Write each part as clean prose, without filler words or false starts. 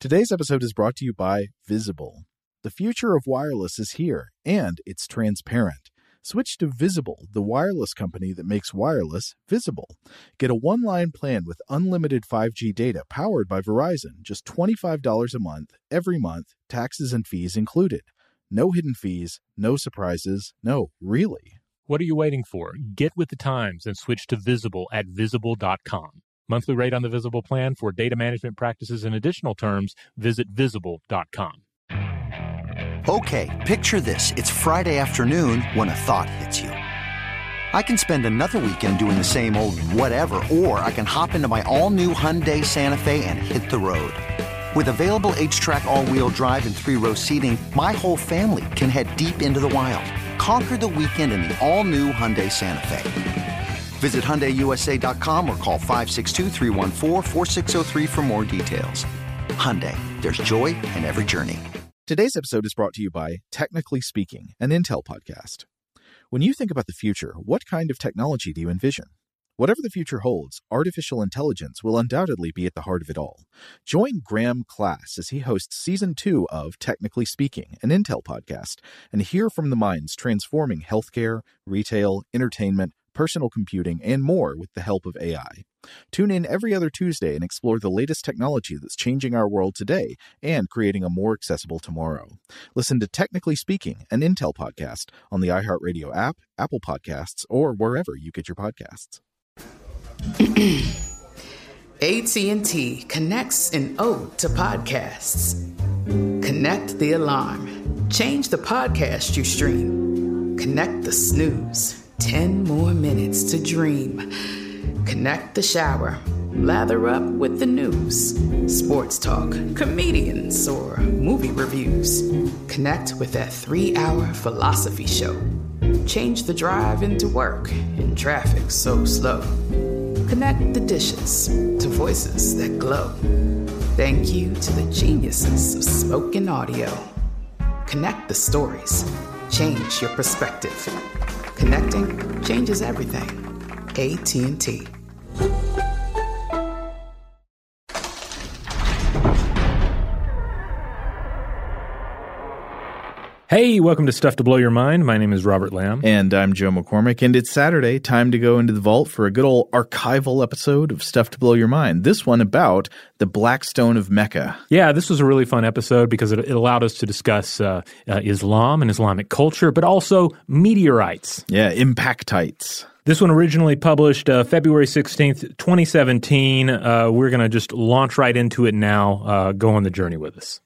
Today's episode is brought to you by Visible. The future of wireless is here, and it's transparent. Switch to Visible, the wireless company that makes wireless visible. Get a one-line plan with unlimited 5G data powered by Verizon, just $25 a month, every month, taxes and fees included. No hidden fees, no surprises, no, really. What are you waiting for? Get with the times and switch to Visible at Visible.com. Monthly rate on the Visible plan for data management practices and additional terms, visit Visible.com. Okay, picture this. It's Friday afternoon when a thought hits you. I can spend another weekend doing the same old whatever, or I can hop into my all-new Hyundai Santa Fe and hit the road. With available H-Track all-wheel drive and three-row seating, my whole family can head deep into the wild. Conquer the weekend in the all-new Hyundai Santa Fe. Visit HyundaiUSA.com or call 562-314-4603 for more details. Hyundai, there's joy in every journey. Today's episode is brought to you by Technically Speaking, an Intel podcast. When you think about the future, what kind of technology do you envision? Whatever the future holds, artificial intelligence will undoubtedly be at the heart of it all. Join Graham Class as he hosts Season 2 of Technically Speaking, an Intel podcast, and hear from the minds transforming healthcare, retail, entertainment, personal computing, and more with the help of AI. Tune in every other Tuesday and explore the latest technology that's changing our world today and creating a more accessible tomorrow. Listen to Technically Speaking, an Intel podcast on the iHeartRadio app, Apple Podcasts, or wherever you get your podcasts. AT&T connects an ode to podcasts. Connect the alarm. Change the podcast you stream. Connect the snooze. 10 more minutes to dream. Connect the shower. Lather up with the news. Sports talk, comedians, or movie reviews. Connect with that 3-hour philosophy show. Change the drive into work in traffic so slow. Connect the dishes to voices that glow. Thank you to the geniuses of spoken audio. Connect the stories. Change your perspective. Connecting changes everything. AT&T. Hey, welcome to Stuff to Blow Your Mind. My name is Robert Lamb. And I'm Joe McCormick, and it's Saturday. Time to go into the vault for a good old archival episode of Stuff to Blow Your Mind. This one about the Black Stone of Mecca. Yeah, this was a really fun episode because it allowed us to discuss Islam and Islamic culture, but also meteorites. Yeah, impactites. This one originally published February 16th, 2017. We're going to just launch right into it now. Go on the journey with us.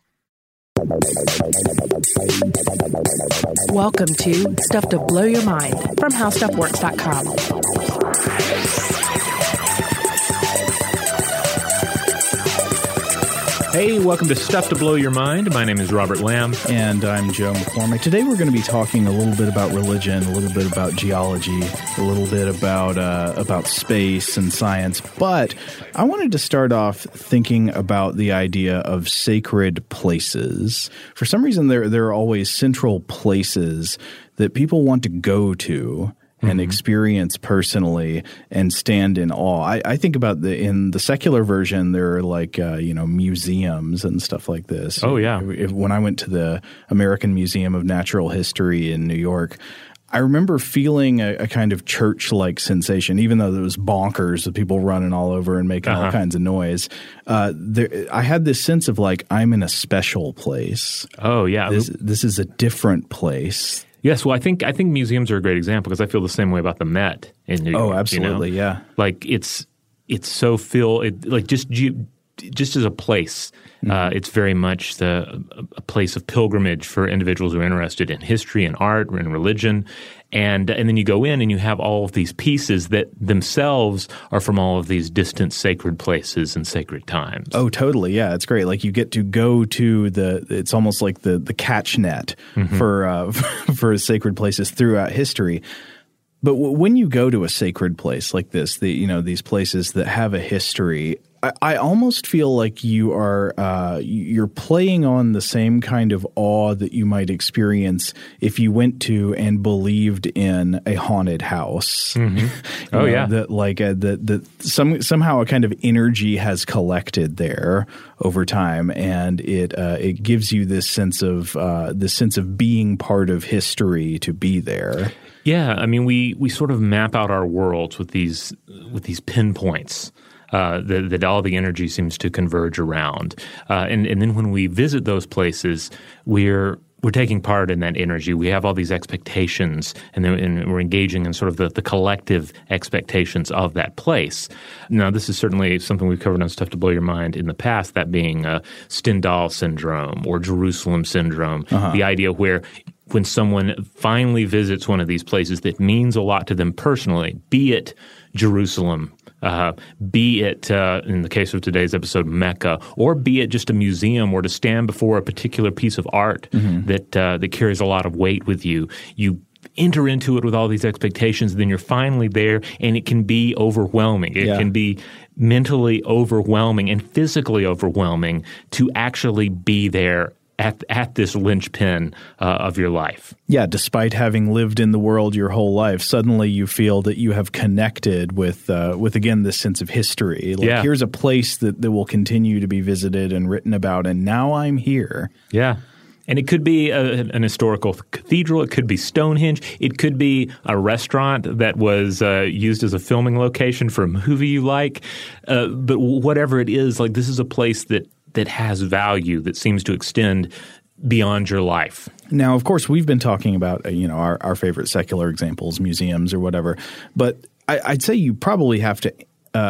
Welcome to Stuff to Blow Your Mind from HowStuffWorks.com. Hey, welcome to Stuff to Blow Your Mind. My name is Robert Lamb. And I'm Joe McCormick. Today we're going to be talking a little bit about religion, a little bit about geology, a little bit about space and science. But I wanted to start off thinking about the idea of sacred places. For some reason, there are always central places that people want to go to and experience personally and stand in awe. I think about in the secular version, there are like, museums and stuff like this. Oh, yeah. When I went to the American Museum of Natural History in New York, I remember feeling a kind of church-like sensation, even though it was bonkers with people running all over and making all kinds of noise. I had this sense of like, I'm in a special place. Oh, yeah. This is a different place. Yes, well, I think museums are a great example because I feel the same way about the Met in New York. Oh, absolutely, yeah. Like it's so just as a place, it's very much a place of pilgrimage for individuals who are interested in history and art and religion. And then you go in and you have all of these pieces that themselves are from all of these distant sacred places and sacred times. Oh, totally. Yeah, it's great. Like you get to go to it's almost like the catch net for sacred places throughout history. But when you go to a sacred place like this, these places that have a history, I almost feel like you're playing on the same kind of awe that you might experience if you went to and believed in a haunted house. Mm-hmm. That somehow a kind of energy has collected there over time, and it gives you this sense of being part of history to be there. Yeah, I mean, we sort of map out our worlds with these pinpoints that all the energy seems to converge around, and then when we visit those places, we're taking part in that energy. We have all these expectations, and we're engaging in sort of the collective expectations of that place. Now, this is certainly something we've covered on Stuff to Blow Your Mind in the past, that being Stendhal syndrome or Jerusalem syndrome, the idea where when someone finally visits one of these places that means a lot to them personally, be it Jerusalem, be it, in the case of today's episode, Mecca, or be it just a museum or to stand before a particular piece of art that carries a lot of weight with you. You enter into it with all these expectations, then you're finally there, and it can be overwhelming. It can be mentally overwhelming and physically overwhelming to actually be there at this linchpin of your life. Yeah, despite having lived in the world your whole life, suddenly you feel that you have connected with again, this sense of history. Here's a place that will continue to be visited and written about, and now I'm here. Yeah. And it could be an historical cathedral. It could be Stonehenge. It could be a restaurant that was used as a filming location for a movie you like. But whatever it is, like, this is a place that has value, that seems to extend beyond your life. Now, of course, we've been talking about our favorite secular examples, museums or whatever, but I'd say you probably have to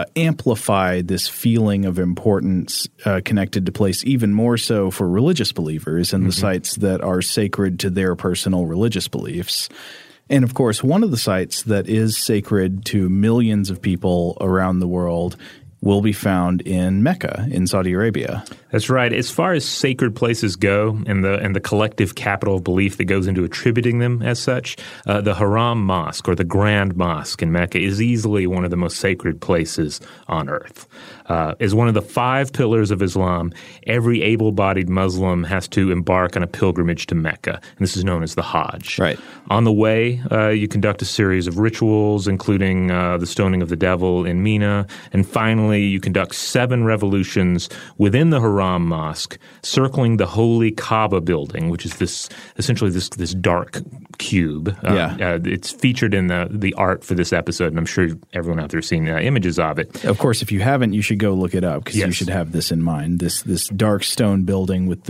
amplify this feeling of importance connected to place even more so for religious believers and the sites that are sacred to their personal religious beliefs. And, of course, one of the sites that is sacred to millions of people around the world will be found in Mecca in Saudi Arabia. That's right. As far as sacred places go and the collective capital of belief that goes into attributing them as such, the Haram Mosque or the Grand Mosque in Mecca is easily one of the most sacred places on earth. As one of the 5 pillars of Islam, every able-bodied Muslim has to embark on a pilgrimage to Mecca, and this is known as the Hajj. Right. On the way, you conduct a series of rituals, including the stoning of the devil in Mina, and finally you conduct 7 revolutions within the Haram Mosque, circling the holy Kaaba building, which is essentially this dark cube. It's featured in the art for this episode, and I'm sure everyone out there has seen images of it. Of course, if you haven't, you should go look it up, because you should have this in mind. This dark stone building with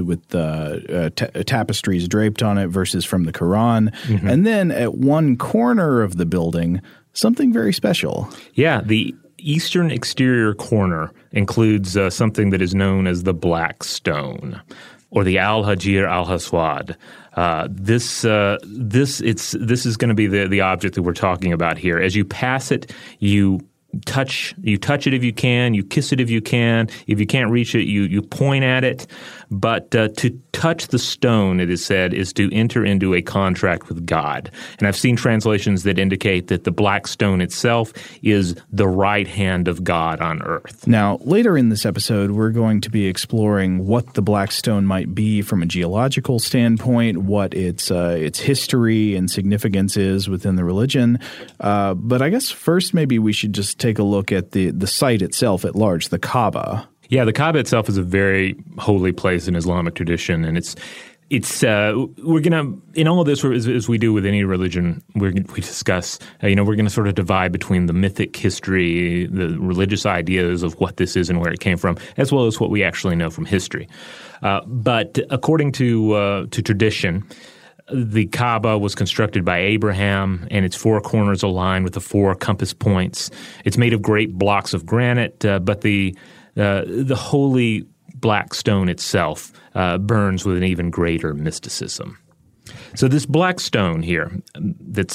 tapestries draped on it, verses from the Quran, and then at one corner of the building, something very special. Yeah, the eastern exterior corner includes something that is known as the Black Stone, or the Al-Hajir Al-Aswad. This is going to be the object that we're talking about here. As you pass it, you touch it if you can, you kiss it if you can. If you can't reach it, you point at it. But to touch the stone, it is said, is to enter into a contract with God. And I've seen translations that indicate that the black stone itself is the right hand of God on earth. Now, later in this episode, we're going to be exploring what the black stone might be from a geological standpoint, what its history and significance is within the religion. But I guess first maybe we should just take a look at the site itself at large, the Kaaba. Yeah, the Kaaba itself is a very holy place in Islamic tradition, and we're gonna, in all of this, as we do with any religion, we discuss. We're gonna sort of divide between the mythic history, the religious ideas of what this is and where it came from, as well as what we actually know from history. But according to tradition, the Kaaba was constructed by Abraham, and its 4 corners aligned with the 4 compass points. It's made of great blocks of granite, but the holy black stone itself burns with an even greater mysticism. So this black stone here that's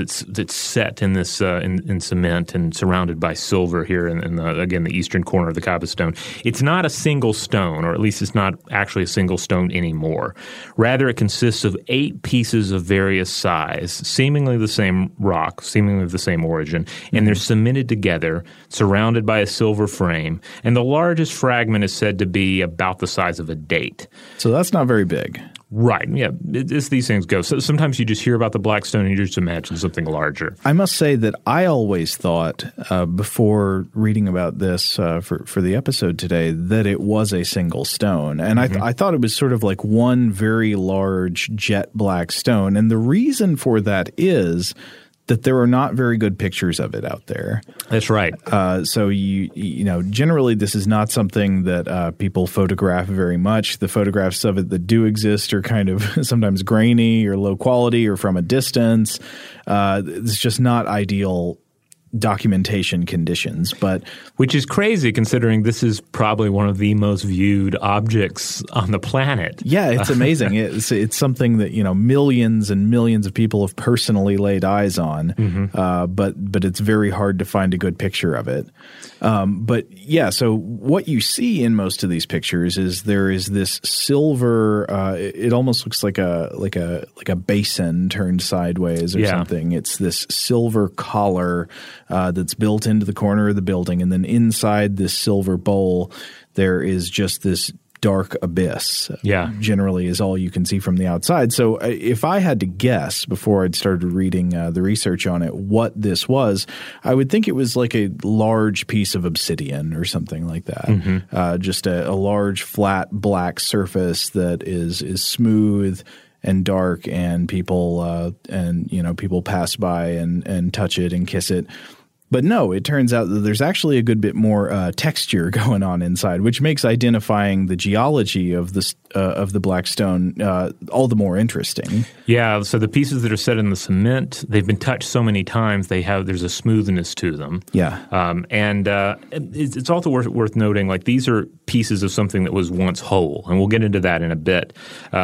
set in this in cement and surrounded by silver here in the eastern corner of the Kaaba stone, it's not a single stone, or at least it's not actually a single stone anymore. Rather, it consists of 8 pieces of various size, seemingly the same rock, seemingly of the same origin, and they're cemented together, surrounded by a silver frame, and the largest fragment is said to be about the size of a date. So that's not very big. Right. Yeah. It's these things go. So sometimes you just hear about the black stone and you just imagine something larger. I must say that I always thought before reading about this for the episode today that it was a single stone. And I thought it was sort of like one very large jet black stone. And the reason for that is that there are not very good pictures of it out there. That's right. So you know, generally this is not something that people photograph very much. The photographs of it that do exist are kind of sometimes grainy or low quality or from a distance. It's just not ideal documentation conditions, but which is crazy considering this is probably one of the most viewed objects on the planet. Yeah, it's amazing. It's something that, you know, millions and millions of people have personally laid eyes on, but it's very hard to find a good picture of it. But yeah, so what you see in most of these pictures is there is this silver. It almost looks like a basin turned sideways or something. It's this silver collar that's built into the corner of the building, and then inside this silver bowl there is just this dark abyss. Generally is all you can see from the outside. So if I had to guess before I'd started reading the research on it what this was, I would think it was like a large piece of obsidian or something like that. Just a large flat black surface that is smooth and dark, and people people pass by and touch it and kiss it. But no, it turns out that there's actually a good bit more texture going on inside, which makes identifying the geology of the black stone all the more interesting. Yeah, so the pieces that are set in the cement, they've been touched so many times, there's a smoothness to them. Yeah, and it's also worth noting, like, these are pieces of something that was once whole, and we'll get into that in a bit.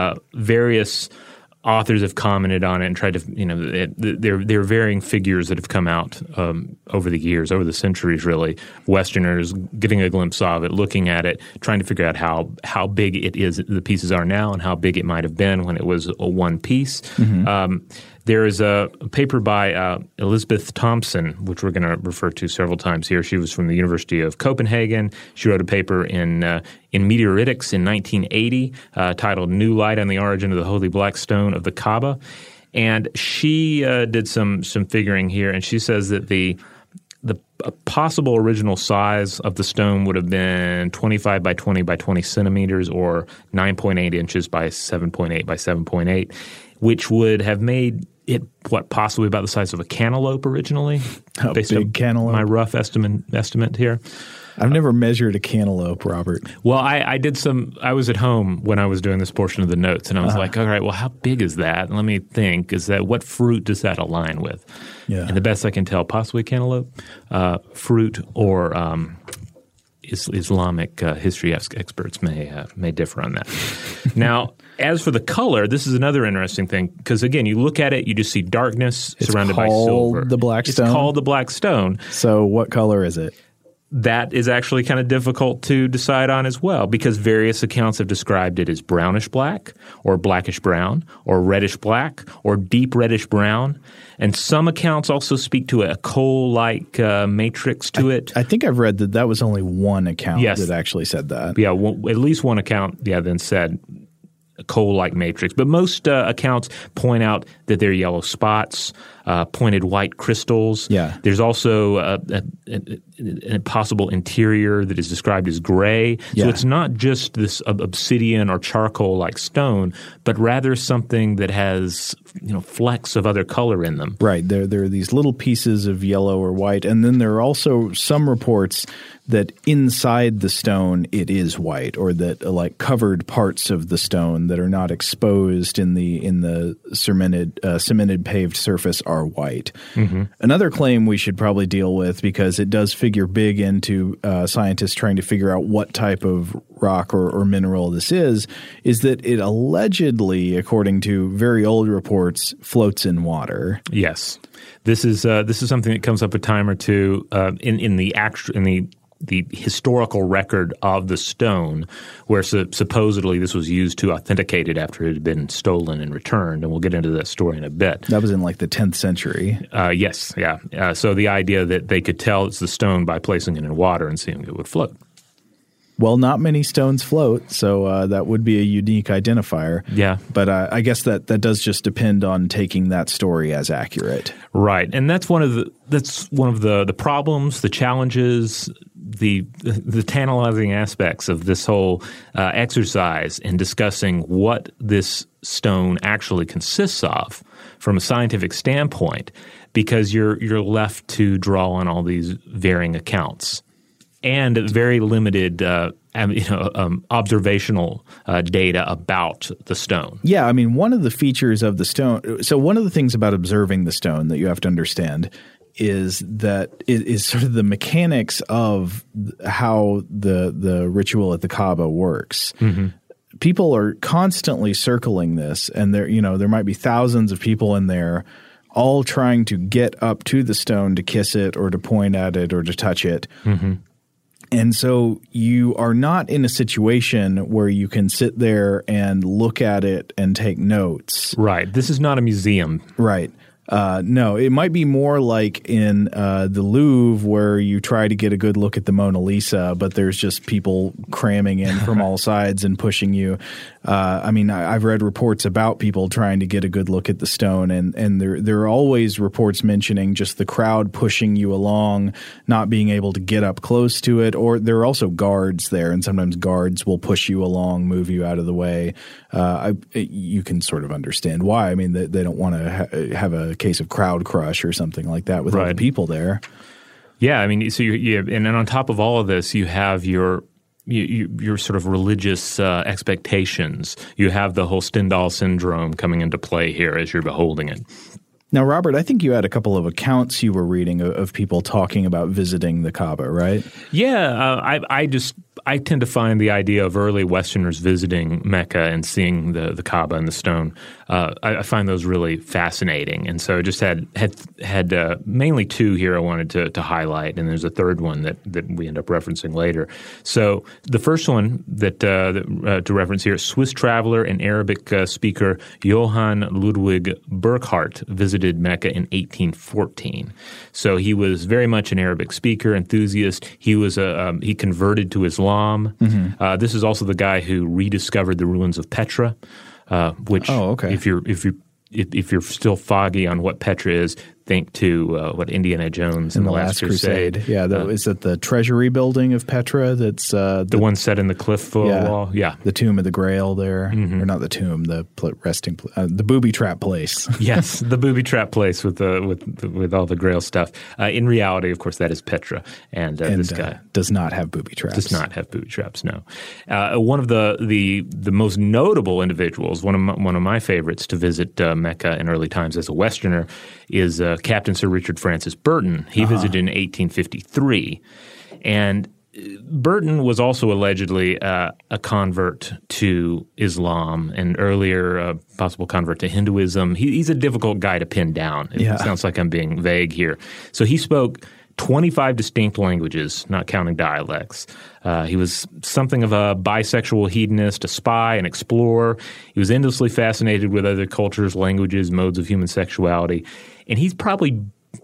Various authors have commented on it and tried to, there are varying figures that have come out over the years, over the centuries, really. Westerners getting a glimpse of it, looking at it, trying to figure out how big it is, the pieces are now, and how big it might have been when it was a one piece. There is a paper by Elizabeth Thompson, which we're going to refer to several times here. She was from the University of Copenhagen. She wrote a paper in Meteoritics in 1980 titled "New Light on the Origin of the Holy Black Stone of the Kaaba." And she did some figuring here, and she says that the possible original size of the stone would have been 25 by 20 by 20 centimeters, or 9.8 inches by 7.8 by 7.8, which would have made it, possibly about the size of a cantaloupe originally. A big cantaloupe. My rough estimate here. I've never measured a cantaloupe, Robert. Well, I was at home when I was doing this portion of the notes, and I was like, all right, well, how big is that? And let me think. What fruit does that align with? Yeah. And the best I can tell, possibly cantaloupe, fruit, or Islamic history experts may differ on that. Now, as for the color, this is another interesting thing, because again, you look at it, you just see darkness surrounded by silver. The black stone. It's called the black stone. So what color is it? That is actually kind of difficult to decide on as well, because various accounts have described it as brownish black, or blackish brown, or reddish black, or deep reddish brown. And some accounts also speak to a coal-like matrix to it. I think I've read that was only one account that actually said that. Yeah, at least one account then said a coal-like matrix. But most accounts point out that there are yellow spots, pointed white crystals. Yeah. There's also a possible interior that is described as gray. Yeah. So it's not just this obsidian or charcoal-like stone, but rather something that has flecks of other color in them. Right. There are these little pieces of yellow or white, and then there are also some reports that inside the stone it is white, or that covered parts of the stone that are not exposed in the cemented paved surface are are white. Another claim we should probably deal with, because it does figure big into scientists trying to figure out what type of rock or mineral this is that it allegedly, according to very old reports, floats in water. Yes. This is something that comes up a time or two in the historical record of the stone, where supposedly this was used to authenticate it after it had been stolen and returned, and we'll get into that story in a bit. That was in like the 10th century. Yes, yeah. So the idea that they could tell it's the stone by placing it in water and seeing it would float. Well, not many stones float, so that would be a unique identifier. Yeah. But I guess that does just depend on taking that story as accurate. Right. And that's one of the problems, the challenges, the tantalizing aspects of this whole exercise in discussing what this stone actually consists of from a scientific standpoint, because you're left to draw on all these varying accounts and very limited observational data about the stone. Yeah, I mean, one of the features of the stone – so one of the things about observing the stone that you have to understand is that it is sort of the mechanics of how the ritual at the Kaaba works. People are constantly circling this, and there might be thousands of people in there all trying to get up to the stone to kiss it or to point at it or to touch it. And so you are not in a situation where you can sit there and look at it and take notes. Right. This is not a museum. Right. No, it might be more like in the Louvre, where you try to get a good look at the Mona Lisa, but there's just people cramming in from all sides and pushing you. I mean, I've read reports about people trying to get a good look at the stone, and there are always reports mentioning just the crowd pushing you along, not being able to get up close to it. Or there are also guards there, and sometimes guards will push you along, move you out of the way. You can sort of understand why. I mean, they don't want to have a case of crowd crush or something like that with all the people there. Yeah, I mean, so and then on top of all of this, you have your sort of religious expectations. You have the whole Stendhal syndrome coming into play here as you're beholding it. Now, Robert, I think you had a couple of accounts you were reading of people talking about visiting the Kaaba, right? Yeah, I tend to find the idea of early Westerners visiting Mecca and seeing the Kaaba and the stone. I find those really fascinating, and so I just had mainly two here I wanted to highlight, and there's a third one that we end up referencing later. So the first one that to reference here, Swiss traveler and Arabic speaker Johann Ludwig Burckhardt visited Mecca in 1814. So he was very much an Arabic speaker, enthusiast. He was he converted to Islam. This is also the guy who rediscovered the ruins of Petra, which if you're still foggy on what Petra is, think to what Indiana Jones and the Last Crusade. Yeah, is it the treasury building of Petra that's the one set in the cliff wall? Yeah. The Tomb of the Grail there. Or not the tomb, the resting the booby trap place. Yes, the booby trap place with all the Grail stuff. In reality, of course, that is Petra. And this guy does not have booby traps. Does not have booby traps, no. One of the most notable individuals, one of my favorites to visit Mecca in early times as a Westerner is Captain Sir Richard Francis Burton. He visited in 1853. And Burton was also allegedly a convert to Islam, and earlier possible convert to Hinduism. He's a difficult guy to pin down. It sounds like I'm being vague here. So he spoke 25 distinct languages, not counting dialects. He was something of a bisexual hedonist, a spy, an explorer. He was endlessly fascinated with other cultures, languages, modes of human sexuality. And he's probably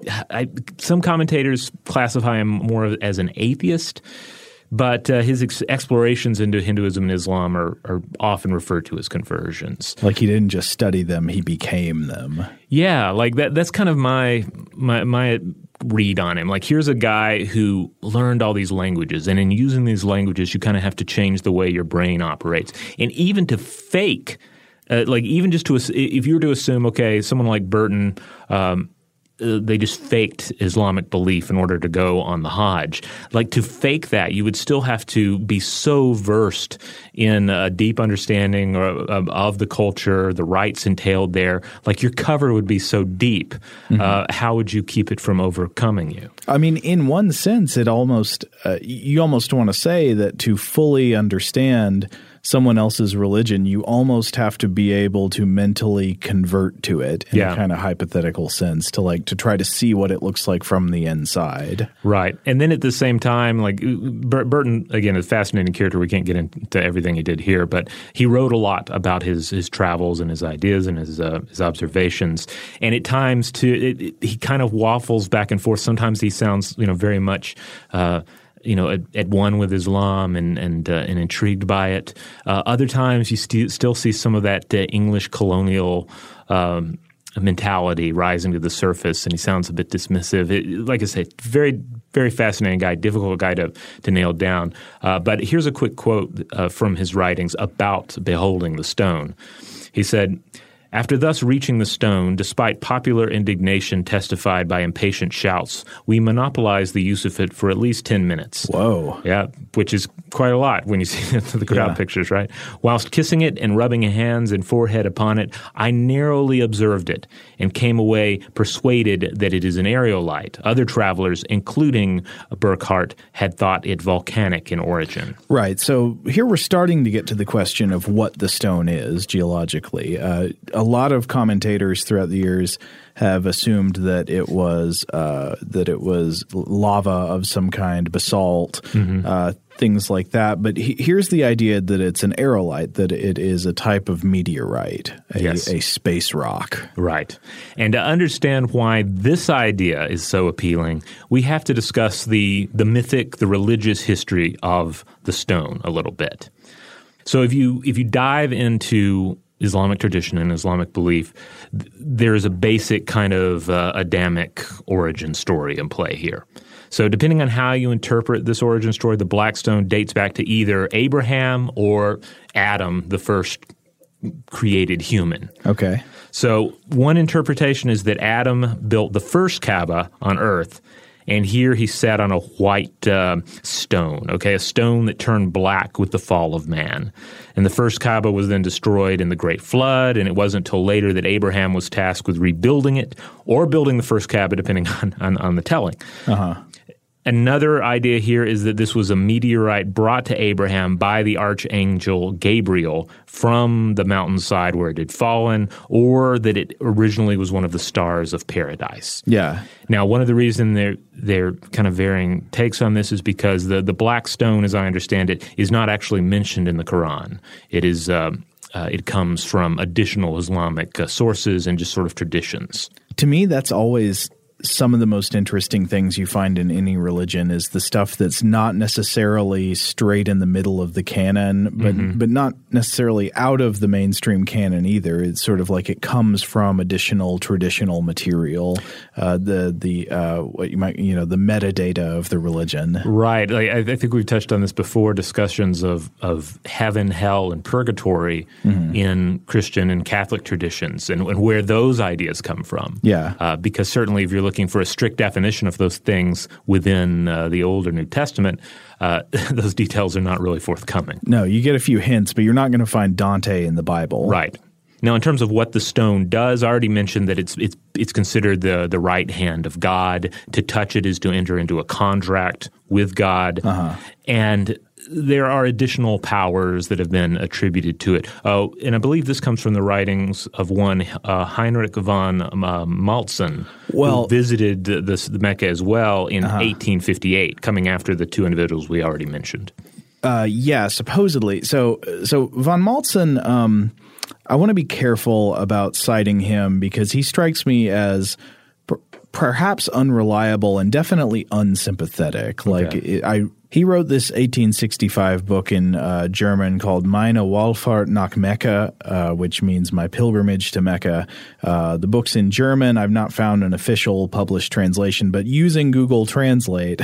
some commentators classify him more as an atheist, but his explorations into Hinduism and Islam are often referred to as conversions. Like he didn't just study them, he became them. Yeah, like that's kind of my read on him. Like, here's a guy who learned all these languages, and in using these languages, you kind of have to change the way your brain operates. And even to fake, even just to – if you were to assume, okay, someone like Burton they just faked Islamic belief in order to go on the Hajj. Like, to fake that, you would still have to be so versed in a deep understanding of the culture, the rites entailed there. Like, your cover would be so deep. How would you keep it from overcoming you? I mean, in one sense, it almost you almost want to say that to fully understand someone else's religion, you almost have to be able to mentally convert to it in a kind of hypothetical sense to try to see what it looks like from the inside. Right. And then at the same time, like, Burton, again, is a fascinating character. We can't get into everything he did here, but he wrote a lot about his travels and his ideas and his observations. And at times, too, he kind of waffles back and forth. Sometimes he sounds, very much at one with Islam and intrigued by it. Other times you still see some of that English colonial mentality rising to the surface, and he sounds a bit dismissive. Like I say, very, very fascinating guy, difficult guy to nail down. But here's a quick quote from his writings about beholding the stone. He said, "After thus reaching the stone, despite popular indignation testified by impatient shouts, we monopolized the use of it for at least 10 minutes. Whoa. Yeah, which is quite a lot when you see the crowd pictures, right? Whilst kissing it and rubbing hands and forehead upon it, I narrowly observed it and came away persuaded that it is an aerolite. Other travelers, including Burckhardt, had thought it volcanic in origin." Right. So here we're starting to get to the question of what the stone is geologically. A lot of commentators throughout the years have assumed that it was lava of some kind, basalt, things like that. But here's the idea that it's an aerolite, that it is a type of meteorite, a space rock. Right. And to understand why this idea is so appealing, we have to discuss the mythic, the religious history of the stone a little bit. So if you dive into Islamic tradition and Islamic belief, there is a basic kind of Adamic origin story in play here. So depending on how you interpret this origin story, the Black Stone dates back to either Abraham or Adam, the first created human. Okay. So one interpretation is that Adam built the first Kaaba on earth, and here he sat on a white stone, a stone that turned black with the fall of man. And the first Kaaba was then destroyed in the Great Flood, and it wasn't until later that Abraham was tasked with rebuilding it or building the first Kaaba, depending on the telling. Another idea here is that this was a meteorite brought to Abraham by the archangel Gabriel from the mountainside where it had fallen, or that it originally was one of the stars of paradise. Yeah. Now, one of the reasons they're kind of varying takes on this is because the black stone, as I understand it, is not actually mentioned in the Quran. It is it comes from additional Islamic sources and just sort of traditions. To me, that's always some of the most interesting things you find in any religion is the stuff that's not necessarily straight in the middle of the canon, but not necessarily out of the mainstream canon either. It's sort of like it comes from additional traditional material, what you might the metadata of the religion. Right. Like, I think we've touched on this before. Discussions of heaven, hell, and purgatory in Christian and Catholic traditions, and where those ideas come from. Yeah. Because certainly, if you're looking for a strict definition of those things within the Old or New Testament, those details are not really forthcoming. No, you get a few hints, but you're not going to find Dante in the Bible. Right. Now, in terms of what the stone does, I already mentioned that it's considered the right hand of God. To touch it is to enter into a contract with God. And there are additional powers that have been attributed to it. Oh, and I believe this comes from the writings of one Heinrich von Maltzen, who visited the Mecca as well in 1858, coming after the two individuals we already mentioned. Yeah, supposedly. So von Maltzen, I want to be careful about citing him because he strikes me as perhaps unreliable and definitely unsympathetic. Okay. He wrote this 1865 book in German called Meine Wallfahrt nach Mecca, which means My Pilgrimage to Mecca. The book's in German. I've not found an official published translation, but using Google Translate,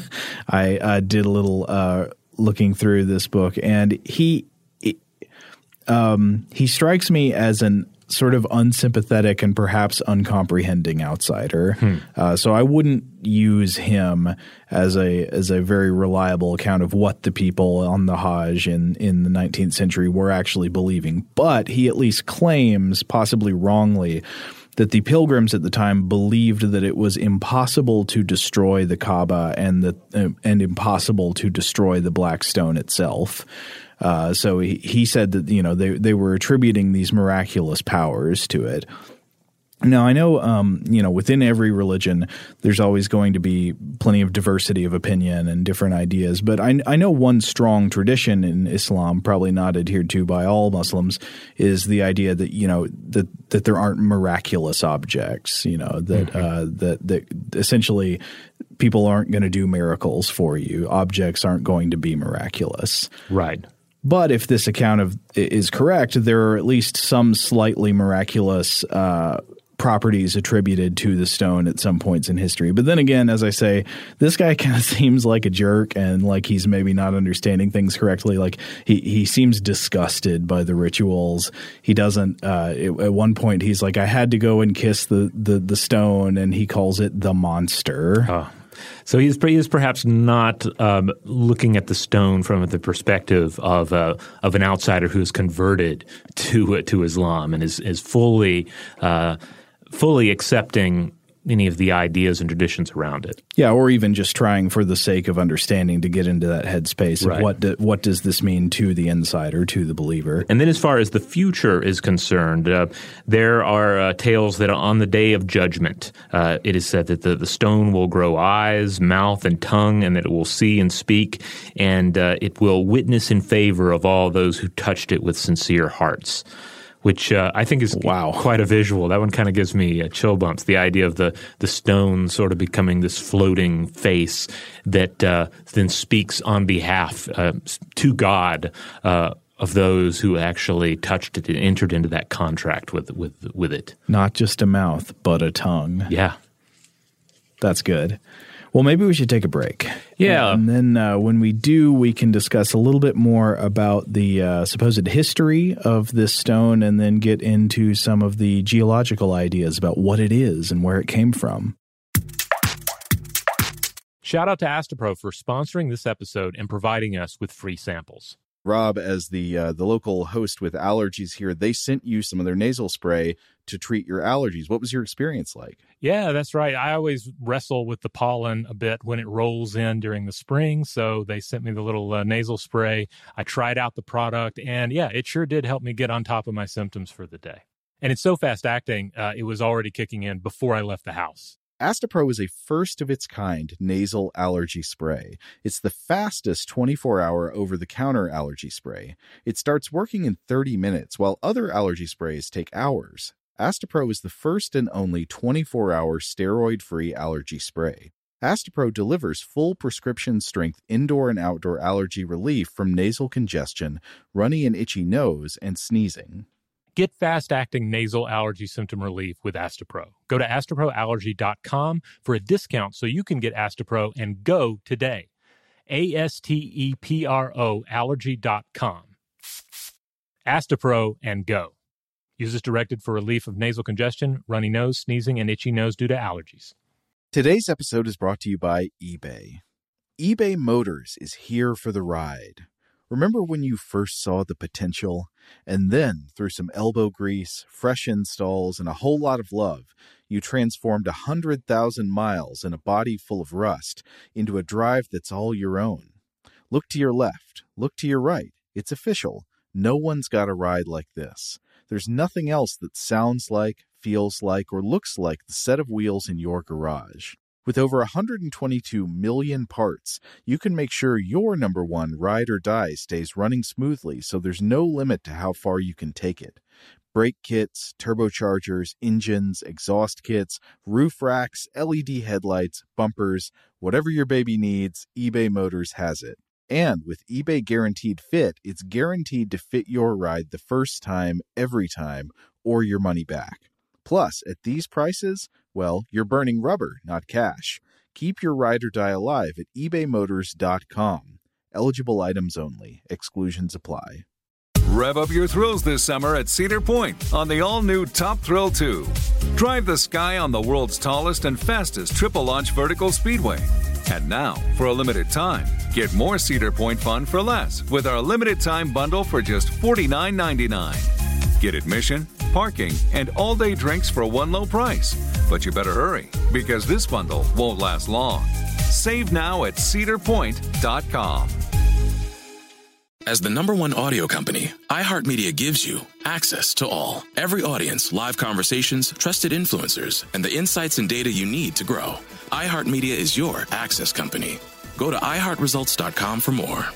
I did a little looking through this book, and he strikes me as an sort of unsympathetic and perhaps uncomprehending outsider. So I wouldn't use him as a very reliable account of what the people on the Hajj in the 19th century were actually believing. But he at least claims, possibly wrongly, that the pilgrims at the time believed that it was impossible to destroy the Kaaba and impossible to destroy the Black Stone itself. So he said that, you know, they were attributing these miraculous powers to it. Now, I know, you know, within every religion, there's always going to be plenty of diversity of opinion and different ideas. But I know one strong tradition in Islam, probably not adhered to by all Muslims, is the idea that, you know, that there aren't miraculous objects, you know, that essentially people aren't going to do miracles for you. Objects aren't going to be miraculous. Right. But if this account is correct, there are at least some slightly miraculous properties attributed to the stone at some points in history. But then again, as I say, this guy kind of seems like a jerk and like he's maybe not understanding things correctly. Like he seems disgusted by the rituals. He doesn't at one point he's like, I had to go and kiss the stone, and he calls it the monster. Oh. So he is perhaps not looking at the stone from the perspective of an outsider who is converted to Islam and is fully accepting any of the ideas and traditions around it. Yeah, or even just trying for the sake of understanding to get into that headspace of right. what does this mean to the insider, to the believer. And then as far as the future is concerned, there are tales that on the day of judgment, it is said that the stone will grow eyes, mouth, and tongue, and that it will see and speak, and it will witness in favor of all those who touched it with sincere hearts. Which I think is quite a visual. That one kind of gives me chill bumps. The idea of the stone sort of becoming this floating face that then speaks on behalf to God of those who actually touched it and entered into that contract with it. Not just a mouth, but a tongue. Yeah. That's good. Well, maybe we should take a break. Yeah. And then when we do, we can discuss a little bit more about the supposed history of this stone and then get into some of the geological ideas about what it is and where it came from. Shout out to Astepro for sponsoring this episode and providing us with free samples. Rob, as the local host with allergies here, they sent you some of their nasal spray to treat your allergies. What was your experience like? Yeah, that's right. I always wrestle with the pollen a bit when it rolls in during the spring, so they sent me the little nasal spray. I tried out the product, and yeah, it sure did help me get on top of my symptoms for the day. And it's so fast-acting, it was already kicking in before I left the house. Astepro is a first-of-its-kind nasal allergy spray. It's the fastest 24-hour over-the-counter allergy spray. It starts working in 30 minutes, while other allergy sprays take hours. Astepro is the first and only 24-hour steroid-free allergy spray. Astepro delivers full prescription-strength indoor and outdoor allergy relief from nasal congestion, runny and itchy nose, and sneezing. Get fast-acting nasal allergy symptom relief with Astepro. Go to asteproallergy.com for a discount so you can get Astepro and go today. ASTEPRO allergy.com. Astepro and go. Use as directed for relief of nasal congestion, runny nose, sneezing, and itchy nose due to allergies. Today's episode is brought to you by eBay. eBay Motors is here for the ride. Remember when you first saw the potential? And then, through some elbow grease, fresh installs, and a whole lot of love, you transformed 100,000 miles and a body full of rust into a drive that's all your own. Look to your left. Look to your right. It's official. No one's got a ride like this. There's nothing else that sounds like, feels like, or looks like the set of wheels in your garage. With over 122 million parts, you can make sure your number one ride or die stays running smoothly so there's no limit to how far you can take it. Brake kits, turbochargers, engines, exhaust kits, roof racks, LED headlights, bumpers, whatever your baby needs, eBay Motors has it. And with eBay Guaranteed Fit, it's guaranteed to fit your ride the first time, every time, or your money back. Plus, at these prices, well, you're burning rubber, not cash. Keep your ride or die alive at ebaymotors.com. Eligible items only. Exclusions apply. Rev up your thrills this summer at Cedar Point on the all-new Top Thrill 2. Drive the sky on the world's tallest and fastest triple-launch vertical speedway. And now, for a limited time, get more Cedar Point fun for less with our limited-time bundle for just $49.99. Get admission, parking, and all-day drinks for one low price. But you better hurry, because this bundle won't last long. Save now at cedarpoint.com. As the #1 audio company, iHeartMedia gives you access to all. Every audience, live conversations, trusted influencers, and the insights and data you need to grow. iHeartMedia is your access company. Go to iHeartResults.com for more.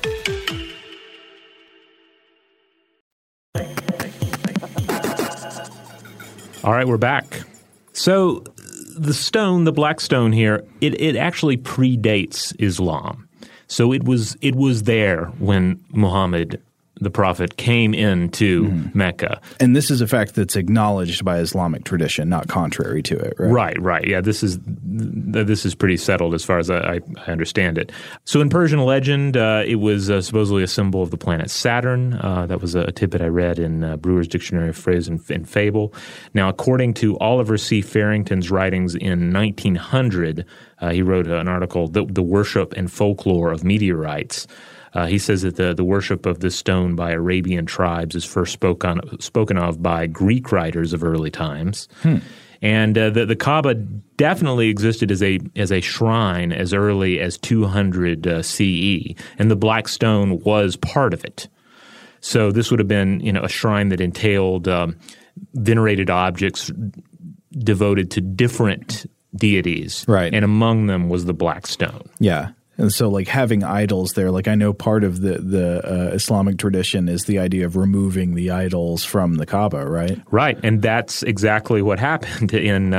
All right, we're back. So the stone, the black stone here, it actually predates Islam. So it was there when Muhammad, the prophet, came into Mecca. And this is a fact that's acknowledged by Islamic tradition, not contrary to it, right? Right. Yeah, this is pretty settled as far as I understand it. So in Persian legend, it was supposedly a symbol of the planet Saturn. That was a tidbit I read in Brewer's Dictionary of Phrase and Fable. Now, according to Oliver C. Farrington's writings in 1900, he wrote an article, The Worship and Folklore of Meteorites. He says that the worship of this stone by Arabian tribes is first spoken of by Greek writers of early times. And the Kaaba definitely existed as a shrine as early as 200 CE, and the black stone was part of it. So this would have been a shrine that entailed venerated objects devoted to different deities, right? And among them was the black stone. Yeah. And so like having idols there, like I know part of the Islamic tradition is the idea of removing the idols from the Kaaba, right? Right. And that's exactly what happened in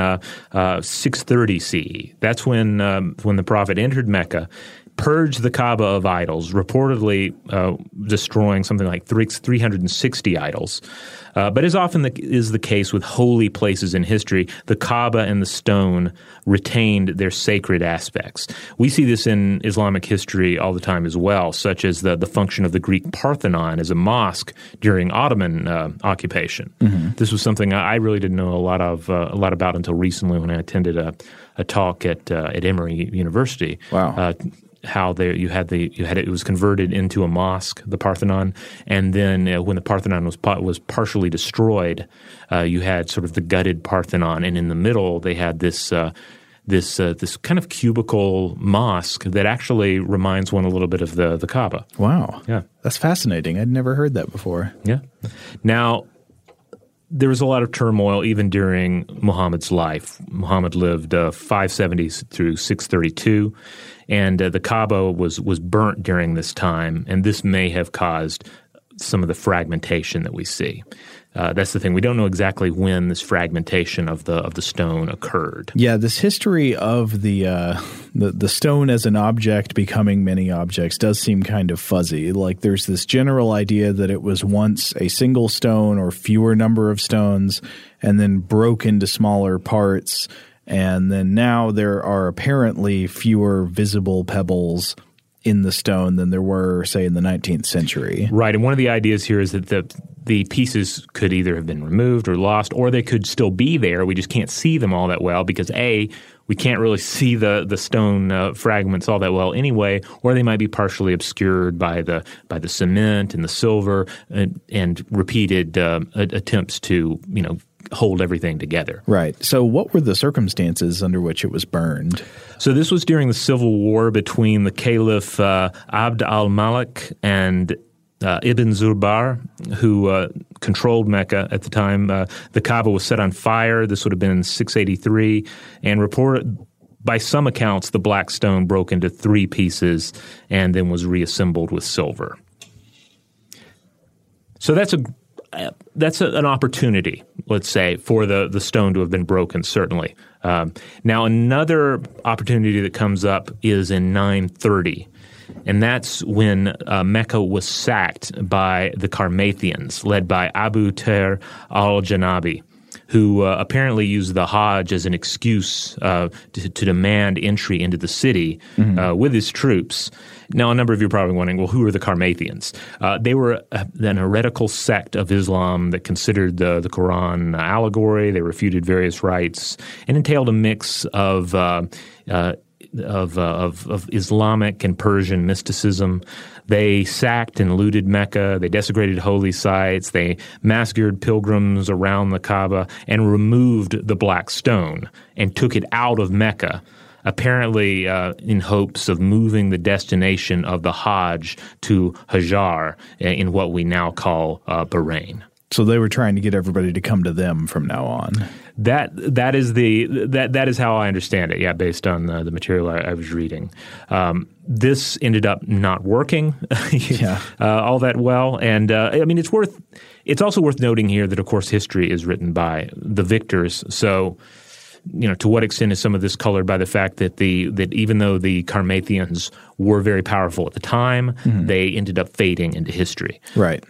630 CE. That's when the Prophet entered Mecca, purged the Kaaba of idols, reportedly destroying something like 360 idols. But as often is the case with holy places in history, the Kaaba and the stone retained their sacred aspects. We see this in Islamic history all the time as well, such as the function of the Greek Parthenon as a mosque during Ottoman occupation. This was something I really didn't know a lot about until recently when I attended a talk at Emory University. Wow. How it was converted into a mosque, the Parthenon, and then when the Parthenon was partially destroyed, you had sort of the gutted Parthenon, and in the middle they had this kind of cubicle mosque that actually reminds one a little bit of the Kaaba. Wow, yeah, that's fascinating. I'd never heard that before. Yeah, now. There was a lot of turmoil even during Muhammad's life. Muhammad lived 570 through 632, and the Kaaba was burnt during this time, and this may have caused some of the fragmentation that we see. That's the thing. We don't know exactly when this fragmentation of the stone occurred. Yeah, this history of the stone as an object becoming many objects does seem kind of fuzzy. Like there's this general idea that it was once a single stone or fewer number of stones and then broke into smaller parts, and then now there are apparently fewer visible pebbles in the stone than there were, say, in the 19th century. Right, and one of the ideas here is that the pieces could either have been removed or lost, or they could still be there. We just can't see them all that well because A, we can't really see the stone fragments all that well anyway, or they might be partially obscured by the cement and the silver and repeated attempts to hold everything together. Right. So what were the circumstances under which it was burned? So this was during the civil war between the Caliph Abd al-Malik and Ibn Zubayr, who controlled Mecca at the time. The Kaaba was set on fire. This would have been in 683, and reported by some accounts the black stone broke into 3 pieces and then was reassembled with silver. So that's an opportunity, let's say, for the stone to have been broken, certainly. Now, another opportunity that comes up is in 930, and that's when Mecca was sacked by the Carmathians, led by Abu Taher al-Janabi, who apparently used the Hajj as an excuse to demand entry into the city with his troops. Now, a number of you are probably wondering, well, who are the Carmathians? They were an heretical sect of Islam that considered the Quran allegory. They refuted various rites and entailed a mix of Islamic and Persian mysticism. They sacked and looted Mecca. They desecrated holy sites. They massacred pilgrims around the Kaaba and removed the black stone and took it out of Mecca, apparently in hopes of moving the destination of the Hajj to Hajar in what we now call Bahrain. So they were trying to get everybody to come to them from now on. That is how I understand it. Yeah, based on the material I was reading. This ended up not working all that well, and I mean it's also worth noting here that of course history is written by the victors. So, to what extent is some of this colored by the fact that even though the Carmathians were very powerful at the time, they ended up fading into history. Right.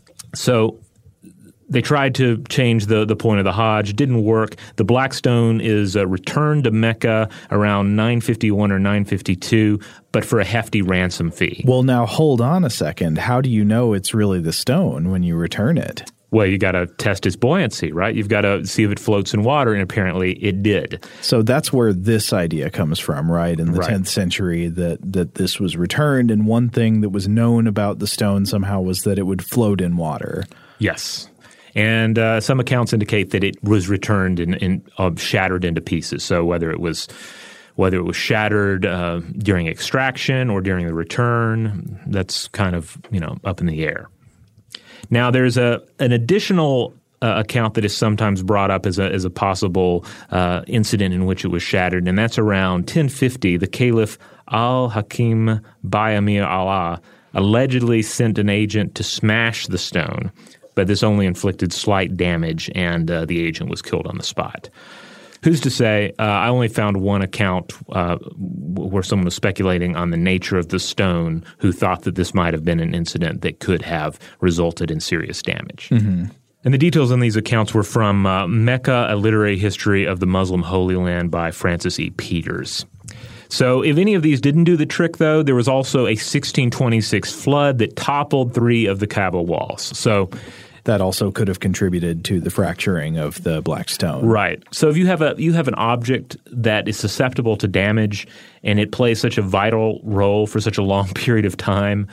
So they tried to change the point of the Hajj. Didn't work. The Black Stone is returned to Mecca around 951 or 952, but for a hefty ransom fee. Well, now hold on a second. How do you know it's really the stone when you return it? Well, you got to test its buoyancy, right? You've got to see if it floats in water, and apparently it did. So that's where this idea comes from, right? In the 10th century that this was returned, and one thing that was known about the stone somehow was that it would float in water. Yes. And some accounts indicate that it was returned and shattered into pieces. So whether it was shattered during extraction or during the return, that's kind of up in the air. Now there's an additional account that is sometimes brought up as a possible incident in which it was shattered, and that's around 1050. The Caliph Al-Hakim Bayamir Allah allegedly sent an agent to smash the stone, but this only inflicted slight damage, and the agent was killed on the spot. Who's to say? I only found one account where someone was speculating on the nature of the stone who thought that this might have been an incident that could have resulted in serious damage. Mm-hmm. And the details on these accounts were from Mecca, A Literary History of the Muslim Holy Land by Francis E. Peters. So if any of these didn't do the trick, though, there was also a 1626 flood that toppled 3 of the Kaaba walls. So that also could have contributed to the fracturing of the black stone. Right. So if you have an object that is susceptible to damage and it plays such a vital role for such a long period of time,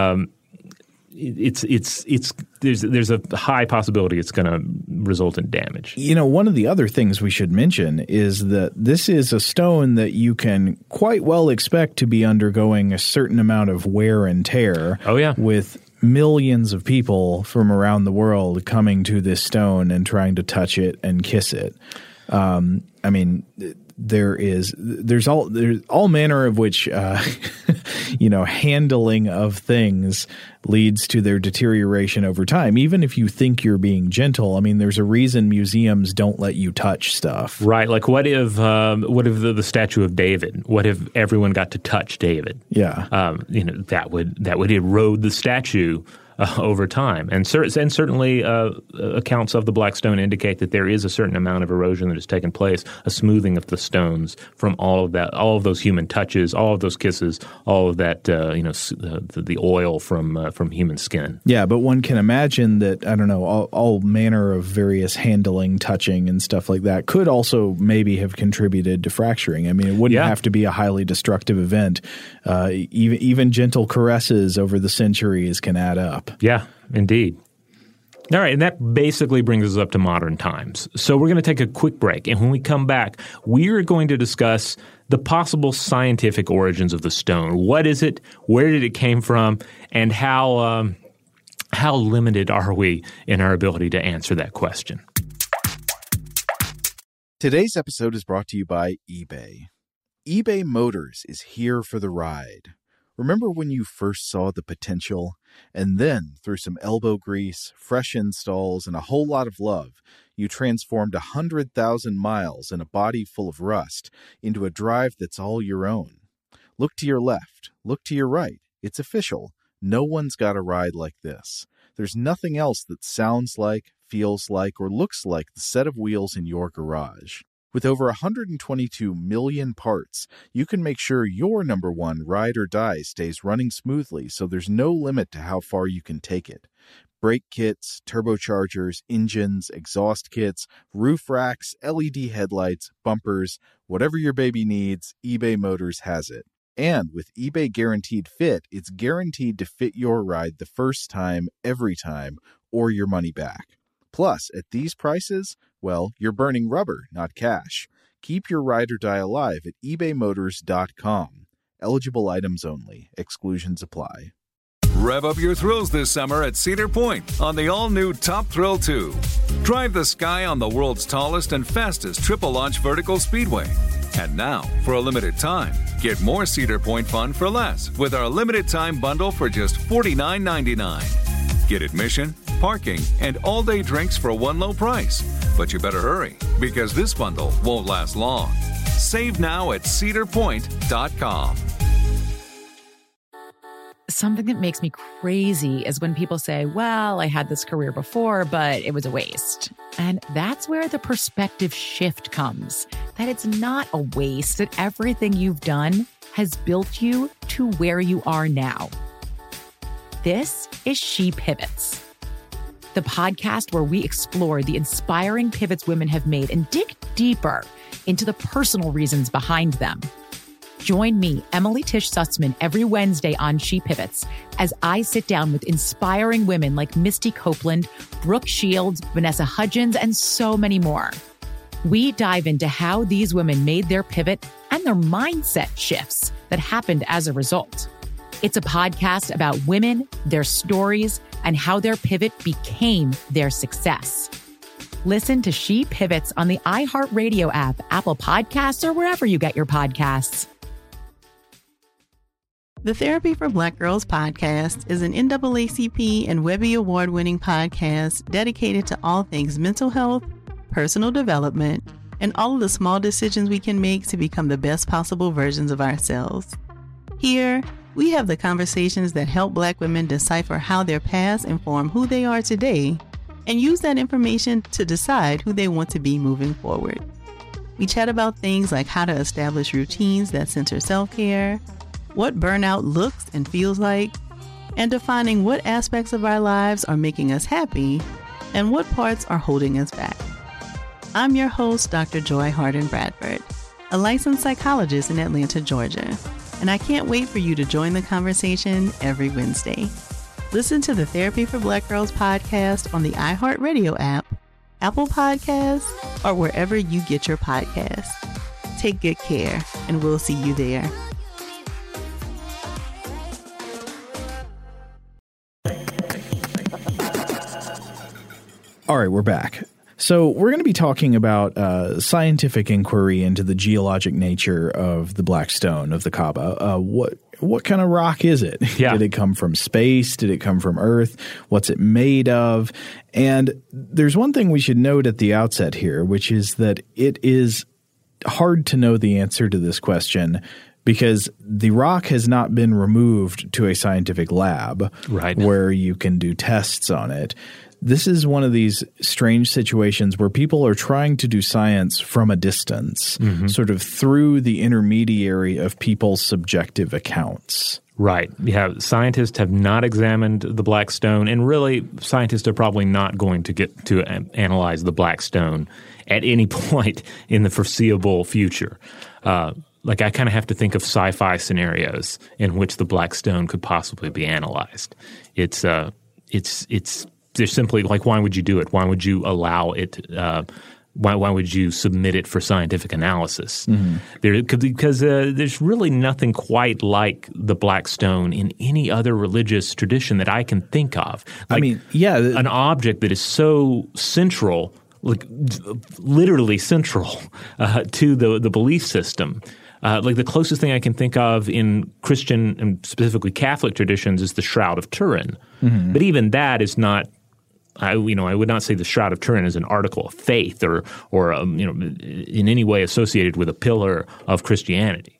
there's a high possibility it's going to result in damage. One of the other things we should mention is that this is a stone that you can quite well expect to be undergoing a certain amount of wear and tear. Oh, yeah. With millions of people from around the world coming to this stone and trying to touch it and kiss it. There's all manner of which handling of things leads to their deterioration over time. Even if you think you're being gentle, there's a reason museums don't let you touch stuff. Right. Like what if the statue of David? What if everyone got to touch David? Yeah. That would erode the statue over time. And certainly accounts of the Black Stone indicate that there is a certain amount of erosion that has taken place, a smoothing of the stones from all of those human touches, all of those kisses, all of that, the oil from human skin. Yeah, but one can imagine that, all manner of various handling, touching, and stuff like that could also maybe have contributed to fracturing. It wouldn't have to be a highly destructive event. Even gentle caresses over the centuries can add up. Yeah, indeed. All right, and that basically brings us up to modern times. So we're going to take a quick break, and when we come back, we're going to discuss the possible scientific origins of the stone. What is it? Where did it came from? And how limited are we in our ability to answer that question? Today's episode is brought to you by eBay. eBay Motors is here for the ride. Remember when you first saw the potential? And then, through some elbow grease, fresh installs, and a whole lot of love, you transformed 100,000 miles and a body full of rust into a drive that's all your own. Look to your left. Look to your right. It's official. No one's got a ride like this. There's nothing else that sounds like, feels like, or looks like the set of wheels in your garage. With over 122 million parts, you can make sure your number one ride or die stays running smoothly so there's no limit to how far you can take it. Brake kits, turbochargers, engines, exhaust kits, roof racks, LED headlights, bumpers, whatever your baby needs, eBay Motors has it. And with eBay Guaranteed Fit, it's guaranteed to fit your ride the first time, every time, or your money back. Plus, at these prices, well, you're burning rubber, not cash. Keep your ride or die alive at ebaymotors.com. Eligible items only. Exclusions apply. Rev up your thrills this summer at Cedar Point on the all-new Top Thrill 2. Drive the sky on the world's tallest and fastest triple-launch vertical speedway. And now, for a limited time, get more Cedar Point fun for less with our limited-time bundle for just $49.99. Get admission, parking, and all-day drinks for one low price. But you better hurry, because this bundle won't last long. Save now at cedarpoint.com. Something that makes me crazy is when people say, well, I had this career before, but it was a waste. And that's where the perspective shift comes, that it's not a waste, that everything you've done has built you to where you are now. This is She Pivots, the podcast where we explore the inspiring pivots women have made and dig deeper into the personal reasons behind them. Join me, Emily Tish Sussman, every Wednesday on She Pivots as I sit down with inspiring women like Misty Copeland, Brooke Shields, Vanessa Hudgens, and so many more. We dive into how these women made their pivot and their mindset shifts that happened as a result. It's a podcast about women, their stories, and how their pivot became their success. Listen to She Pivots on the iHeartRadio app, Apple Podcasts, or wherever you get your podcasts. The Therapy for Black Girls podcast is an NAACP and Webby Award-winning podcast dedicated to all things mental health, personal development, and all of the small decisions we can make to become the best possible versions of ourselves. Here, we have the conversations that help Black women decipher how their past inform who they are today and use that information to decide who they want to be moving forward. We chat about things like how to establish routines that center self-care, what burnout looks and feels like, and defining what aspects of our lives are making us happy and what parts are holding us back. I'm your host, Dr. Joy Harden Bradford, a licensed psychologist in Atlanta, Georgia, and I can't wait for you to join the conversation every Wednesday. Listen to the Therapy for Black Girls podcast on the iHeartRadio app, Apple Podcasts, or wherever you get your podcasts. Take good care, and we'll see you there. All right, we're back. So we're going to be talking about scientific inquiry into the geologic nature of the Black Stone of the Kaaba. What kind of rock is it? Yeah. Did it come from space? Did it come from Earth? What's it made of? And there's one thing we should note at the outset here, which is that it is hard to know the answer to this question because the rock has not been removed to a scientific lab where you can do tests on it. This is one of these strange situations where people are trying to do science from a distance, sort of through the intermediary of people's subjective accounts. Right. Yeah. Scientists have not examined the Black Stone, and really scientists are probably not going to get to analyze the Black Stone at any point in the foreseeable future. Like I kind of have to think of sci-fi scenarios in which the Black Stone could possibly be analyzed. It's they're simply like, why would you do it? Why would you allow it? Why would you submit it for scientific analysis? Because there's really nothing quite like the Black Stone in any other religious tradition that I can think of. Like, I mean, yeah, an object that is so central, like literally central to the belief system. Like the closest thing I can think of in Christian and specifically Catholic traditions is the Shroud of Turin. But even that is not. I would not say the Shroud of Turin is an article of faith or in any way associated with a pillar of Christianity.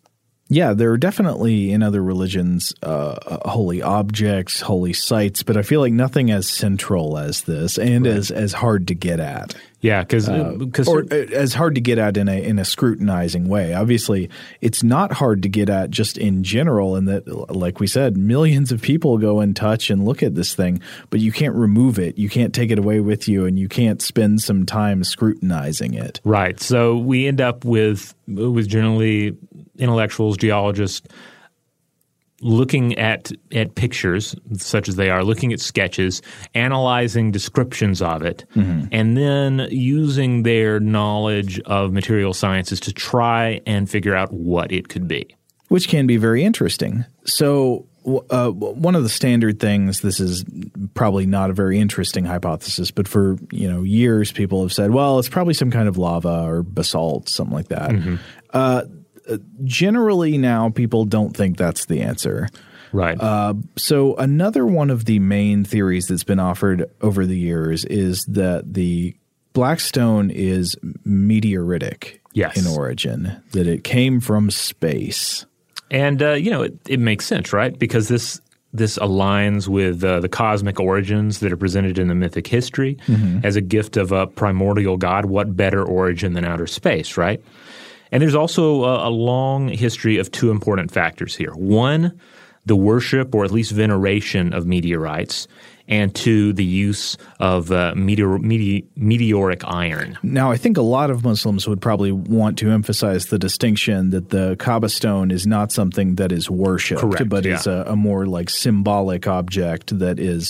Yeah, there are definitely in other religions holy objects, holy sites, but I feel like nothing as central as this and as hard to get at. Yeah, because as hard to get at in a scrutinizing way. Obviously, it's not hard to get at just in general, in that, like we said, millions of people go and touch and look at this thing, but you can't remove it, you can't take it away with you, and you can't spend some time scrutinizing it. Right. So we end up with generally intellectuals, geologists, looking at pictures such as they are, looking at sketches, analyzing descriptions of it, and then using their knowledge of material sciences to try and figure out what it could be. Which can be very interesting. So one of the standard things, this is probably not a very interesting hypothesis, but for years people have said, well, it's probably some kind of lava or basalt, something like that. Generally now people don't think that's the answer. Right. So another one of the main theories that's been offered over the years is that the Black Stone is meteoritic in origin, that it came from space. And, it makes sense, right? Because this aligns with the cosmic origins that are presented in the mythic history as a gift of a primordial god. What better origin than outer space, right? And there's also a long history of two important factors here. One, the worship or at least veneration of meteorites, and two, the use of meteoric iron. Now, I think a lot of Muslims would probably want to emphasize the distinction that the Kaaba stone is not something that is worshipped, but is a more like symbolic object that is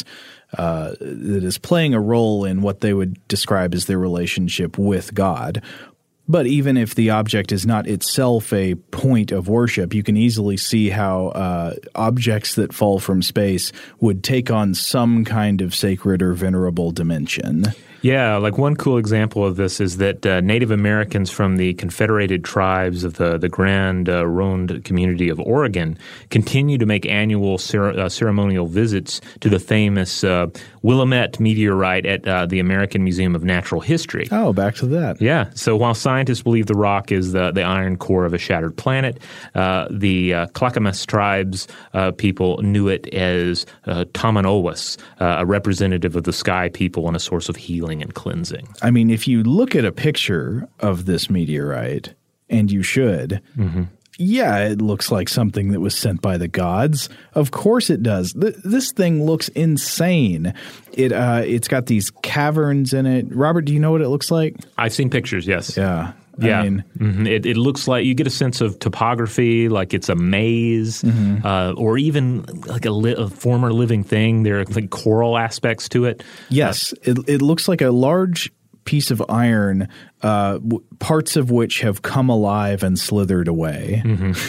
playing a role in what they would describe as their relationship with God. But even if the object is not itself a point of worship, you can easily see how objects that fall from space would take on some kind of sacred or venerable dimension. Yeah, like one cool example of this is that Native Americans from the Confederated Tribes of the Grand Ronde community of Oregon continue to make annual ceremonial visits to the famous Willamette meteorite at the American Museum of Natural History. Oh, back to that. Yeah. So while scientists believe the rock is the iron core of a shattered planet, the Clackamas tribes people knew it as Tamanowas, a representative of the sky people and a source of healing and cleansing. I mean, if you look at a picture of this meteorite, and you should, yeah, it looks like something that was sent by the gods. Of course it does. This thing looks insane. It's got these caverns in it. Robert, do you know what it looks like? I've seen pictures, yes. Yeah. Yeah, I mean, it looks like you get a sense of topography, like it's a maze, or even like a former living thing. There are like coral aspects to it. Yes, it looks like a large piece of iron, parts of which have come alive and slithered away.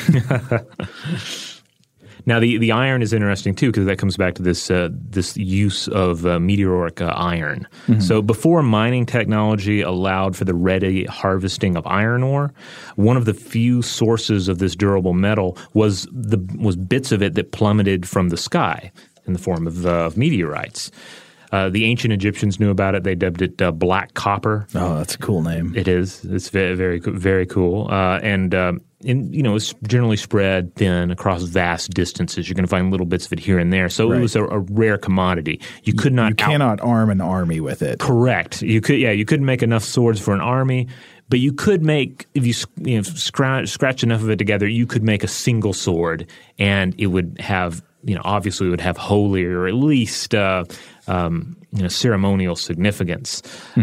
Now, the iron is interesting too because that comes back to this use of meteoric iron. So before mining technology allowed for the ready harvesting of iron ore, one of the few sources of this durable metal was bits of it that plummeted from the sky in the form of meteorites. The ancient Egyptians knew about it. They dubbed it black copper. Oh, that's a cool name. It is. It's very, very, very cool. It's generally spread thin across vast distances. You're going to find little bits of it here and there. So it was a rare commodity. You cannot arm an army with it. Correct. You couldn't make enough swords for an army. But you could make, if you scratch enough of it together, you could make a single sword, and it would have, obviously it would have holy or at least ceremonial significance.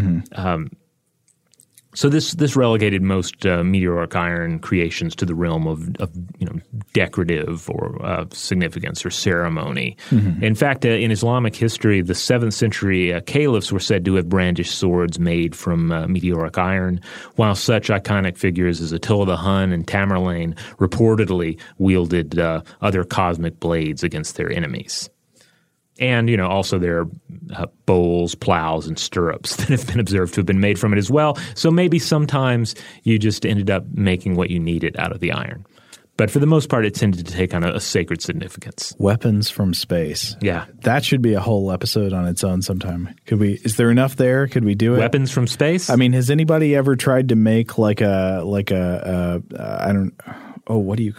So this relegated most meteoric iron creations to the realm of decorative or significance or ceremony. In fact, in Islamic history, the 7th century caliphs were said to have brandished swords made from meteoric iron, while such iconic figures as Attila the Hun and Tamerlane reportedly wielded other cosmic blades against their enemies. And, also there are bowls, plows, and stirrups that have been observed to have been made from it as well. So maybe sometimes you just ended up making what you needed out of the iron. But for the most part, it tended to take on a sacred significance. Weapons from space. Yeah. That should be a whole episode on its own sometime. Is there enough there? Could we do it? Weapons from space? I mean, has anybody ever tried to make what do you call it?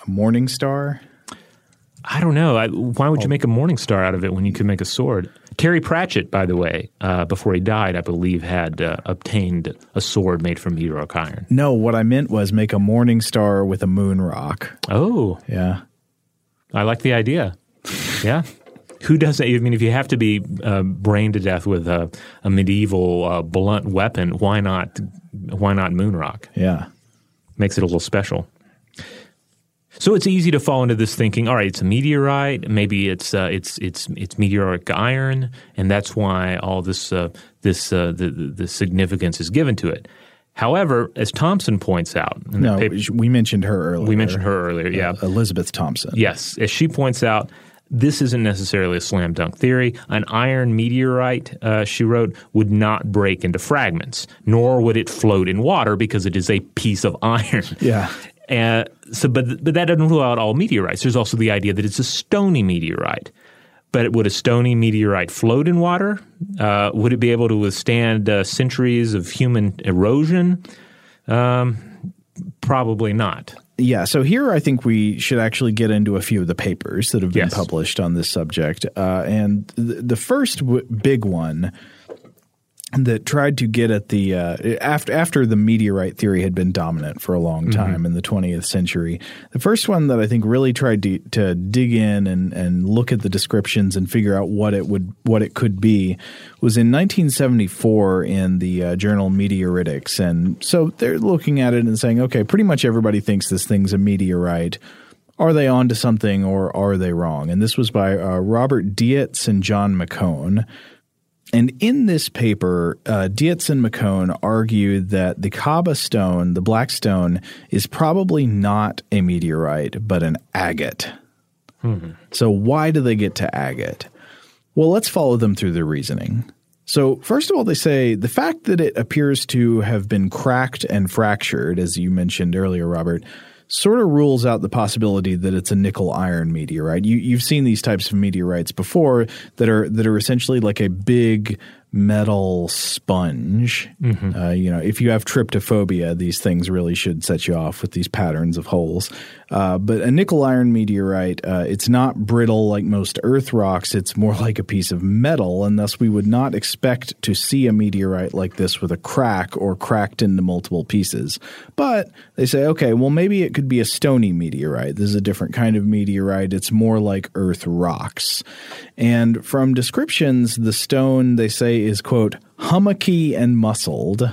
morning star? I don't know. Why would you make a morning star out of it when you could make a sword? Terry Pratchett, by the way, before he died, I believe, had obtained a sword made from meteoric iron. No, what I meant was make a morning star with a moon rock. Oh. Yeah. I like the idea. Yeah. Who doesn't? I mean, if you have to be brained to death with a medieval blunt weapon, why not moon rock? Yeah. Makes it a little special. So it's easy to fall into this thinking, all right, it's a meteorite, maybe it's meteoric iron, and that's why all the significance is given to it. However, as Thompson points out, we mentioned her earlier. We mentioned her earlier, yeah. Elizabeth Thompson. Yes, as she points out, this isn't necessarily a slam dunk theory. An iron meteorite, she wrote, would not break into fragments, nor would it float in water because it is a piece of iron. Yeah. But that doesn't rule out all meteorites. There's also the idea that it's a stony meteorite. But would a stony meteorite float in water? Would it be able to withstand centuries of human erosion? Probably not. Yeah, so here I think we should actually get into a few of the papers that have been published on this subject. And the first big one that tried to get at the after the meteorite theory had been dominant for a long time in the 20th century, the first one that I think really tried to dig in and look at the descriptions and figure out what it could be was in 1974 in the journal Meteoritics. And so they're looking at it and saying, okay, pretty much everybody thinks this thing's a meteorite. Are they onto something or are they wrong? And this was by Robert Dietz and John McCone. And in this paper, Dietz and McCone argued that the Kaaba stone, the black stone, is probably not a meteorite, but an agate. So why do they get to agate? Well, let's follow them through their reasoning. So first of all, they say the fact that it appears to have been cracked and fractured, as you mentioned earlier, Robert, sort of rules out the possibility that it's a nickel-iron meteorite. You've seen these types of meteorites before that are essentially like a big metal sponge. If you have tryptophobia, these things really should set you off with these patterns of holes. But a nickel-iron meteorite, it's not brittle like most Earth rocks. It's more like a piece of metal, and thus we would not expect to see a meteorite like this with a crack or cracked into multiple pieces. But they say, okay, well, maybe it could be a stony meteorite. This is a different kind of meteorite. It's more like Earth rocks. And from descriptions, the stone, they say, is, quote, hummocky and muscled.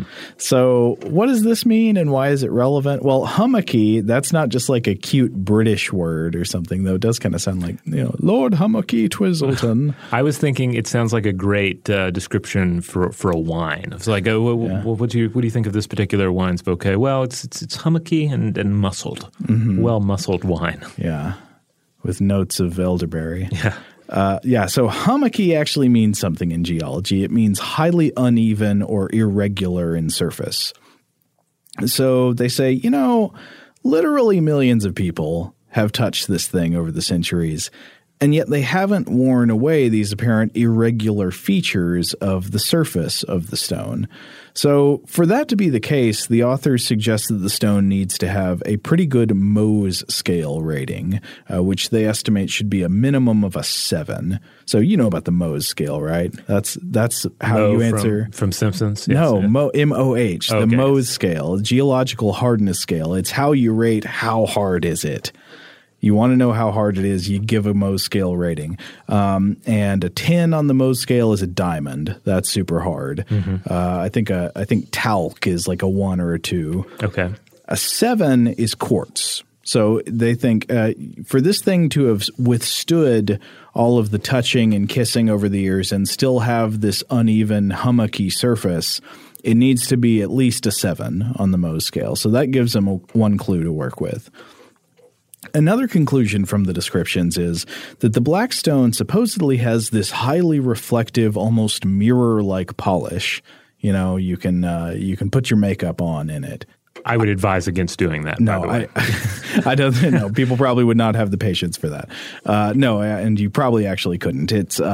So what does this mean and why is it relevant? Well, hummocky, that's not just like a cute British word or something, though. It does kind of sound like, Lord Hummocky Twizzleton. I was thinking it sounds like a great description for a wine. It's like, what do you think of this particular wine's bouquet? Well, it's hummocky and muscled. Well-muscled wine. Yeah, with notes of elderberry. So hummocky actually means something in geology. It means highly uneven or irregular in surface. So they say, literally millions of people have touched this thing over the centuries, and yet they haven't worn away these apparent irregular features of the surface of the stone. So for that to be the case, the authors suggest that the stone needs to have a pretty good Mohs scale rating, which they estimate should be a minimum of a 7. So you know about the Mohs scale, right? That's how you answer. From Simpsons? No, M-O-H, the Mohs scale, geological hardness scale. It's how you rate how hard is it. You want to know how hard it is, you give a Mohs scale rating. And a 10 on the Mohs scale is a diamond. That's super hard. I think talc is like a 1 or a 2. Okay. A 7 is quartz. So they think for this thing to have withstood all of the touching and kissing over the years and still have this uneven, hummocky surface, it needs to be at least a 7 on the Mohs scale. So that gives them one clue to work with. Another conclusion from the descriptions is that the black stone supposedly has this highly reflective, almost mirror-like polish. You can put your makeup on in it. I would advise against doing that. No, by the way. I don't know. People probably would not have the patience for that. No, and you probably actually couldn't.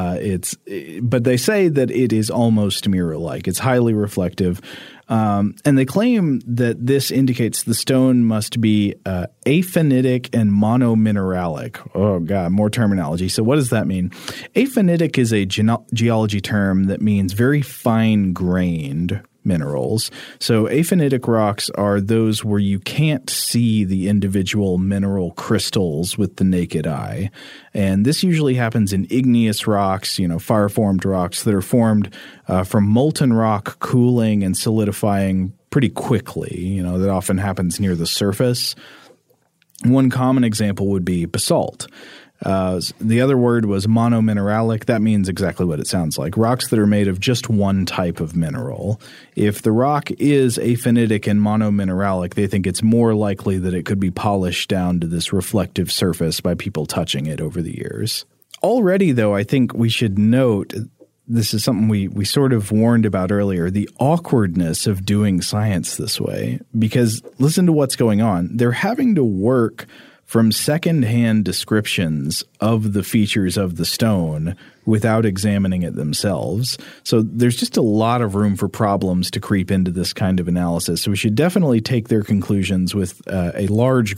But they say that it is almost mirror-like. It's highly reflective. And they claim that this indicates the stone must be aphanitic and monomineralic. Oh, God, more terminology. So what does that mean? Aphanitic is a geology term that means very fine-grained minerals. So aphanitic rocks are those where you can't see the individual mineral crystals with the naked eye. And this usually happens in igneous rocks, fire-formed rocks that are formed from molten rock cooling and solidifying pretty quickly. That often happens near the surface. One common example would be basalt. The other word was monomineralic. That means exactly what it sounds like. Rocks that are made of just one type of mineral. If the rock is aphanitic and monomineralic, they think it's more likely that it could be polished down to this reflective surface by people touching it over the years. Already, though, I think we should note this is something we sort of warned about earlier, the awkwardness of doing science this way. Because listen to what's going on. They're having to work from secondhand descriptions of the features of the stone without examining it themselves. So there's just a lot of room for problems to creep into this kind of analysis. So we should definitely take their conclusions with a large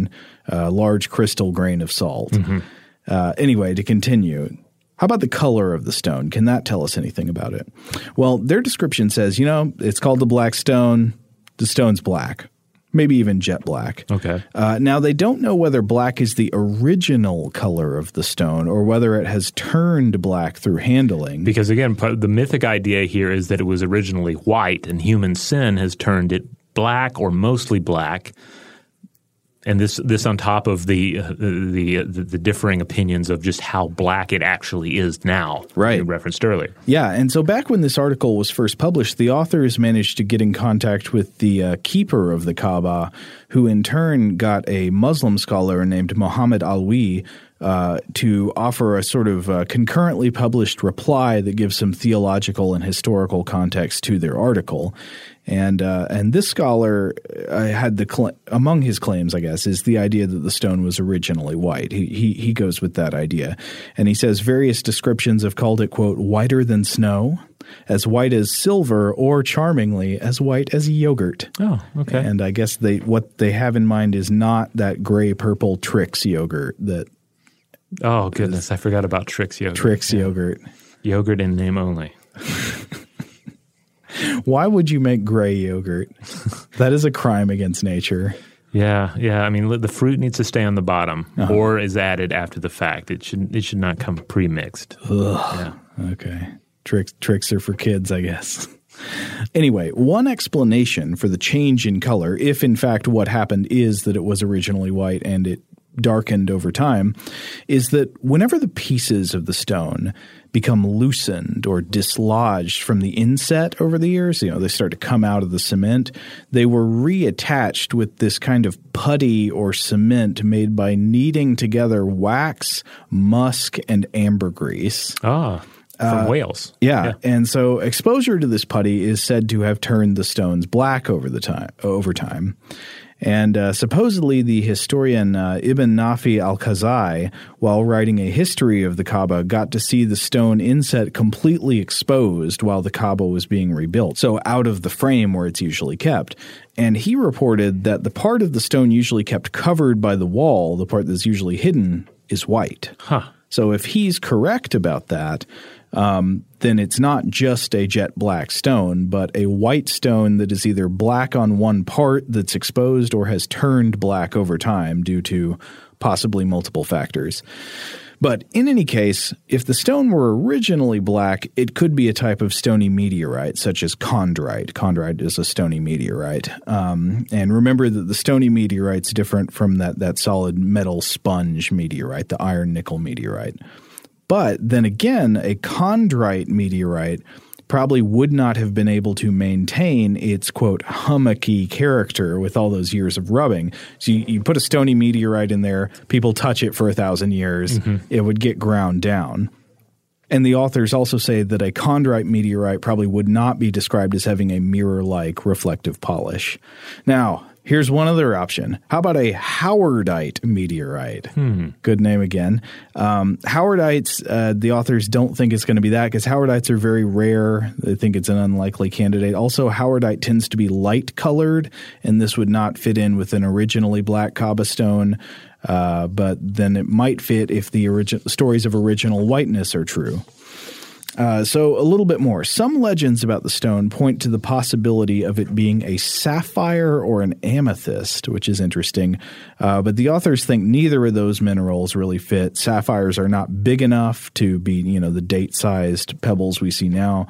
crystal grain of salt. Mm-hmm. Anyway, to continue, how about the color of the stone? Can that tell us anything about it? Well, their description says, it's called the black stone. The stone's black. Maybe even jet black. Okay. Now, they don't know whether black is the original color of the stone or whether it has turned black through handling. Because, again, the mythic idea here is that it was originally white and human sin has turned it black or mostly black. And this on top of the differing opinions of just how black it actually is now, right? You referenced earlier. Yeah, and so back when this article was first published, the authors managed to get in contact with the keeper of the Kaaba, who in turn got a Muslim scholar named Muhammad Alwi to offer a sort of concurrently published reply that gives some theological and historical context to their article. And this scholar had among his claims, I guess, is the idea that the stone was originally white. He goes with that idea. And he says various descriptions have called it, quote, whiter than snow, as white as silver, or charmingly, as white as yogurt. Oh, okay. And I guess what they have in mind is not that gray-purple Trix yogurt that – oh, goodness. I forgot about Trix yogurt. Trix yogurt. Yogurt in name only. Why would you make gray yogurt? That is a crime against nature. Yeah. I mean, the fruit needs to stay on the bottom or is added after the fact. It should not come pre-mixed. Ugh. Yeah. Okay. Tricks are for kids, I guess. Anyway, one explanation for the change in color, if in fact what happened is that it was originally white and it darkened over time, is that whenever the pieces of the stone become loosened or dislodged from the inset over the years, they start to come out of the cement, they were reattached with this kind of putty or cement made by kneading together wax, musk, and ambergris. From Wales. Yeah. And so exposure to this putty is said to have turned the stones black over time. And supposedly the historian Ibn Nafi al-Khazai, while writing a history of the Kaaba, got to see the stone inset completely exposed while the Kaaba was being rebuilt, so out of the frame where it's usually kept. And he reported that the part of the stone usually kept covered by the wall, the part that's usually hidden, is white. So if he's correct about that, then it's not just a jet black stone, but a white stone that is either black on one part that's exposed or has turned black over time due to possibly multiple factors. But in any case, if the stone were originally black, it could be a type of stony meteorite, such as chondrite. Chondrite is a stony meteorite. And remember that the stony meteorite's different from that solid metal sponge meteorite, the iron-nickel meteorite. But then again, a chondrite meteorite probably would not have been able to maintain its, quote, hummocky character with all those years of rubbing. So you put a stony meteorite in there, people touch it for 1,000 years, it would get ground down. And the authors also say that a chondrite meteorite probably would not be described as having a mirror-like reflective polish. Now, here's one other option. How about a Howardite meteorite? Good name again. Howardites, the authors don't think it's going to be that because Howardites are very rare. They think it's an unlikely candidate. Also, Howardite tends to be light-colored, and this would not fit in with an originally black Kaba stone. But then it might fit if the stories of original whiteness are true. So a little bit more. Some legends about the stone point to the possibility of it being a sapphire or an amethyst, which is interesting. But the authors think neither of those minerals really fit. Sapphires are not big enough to be, the date-sized pebbles we see now.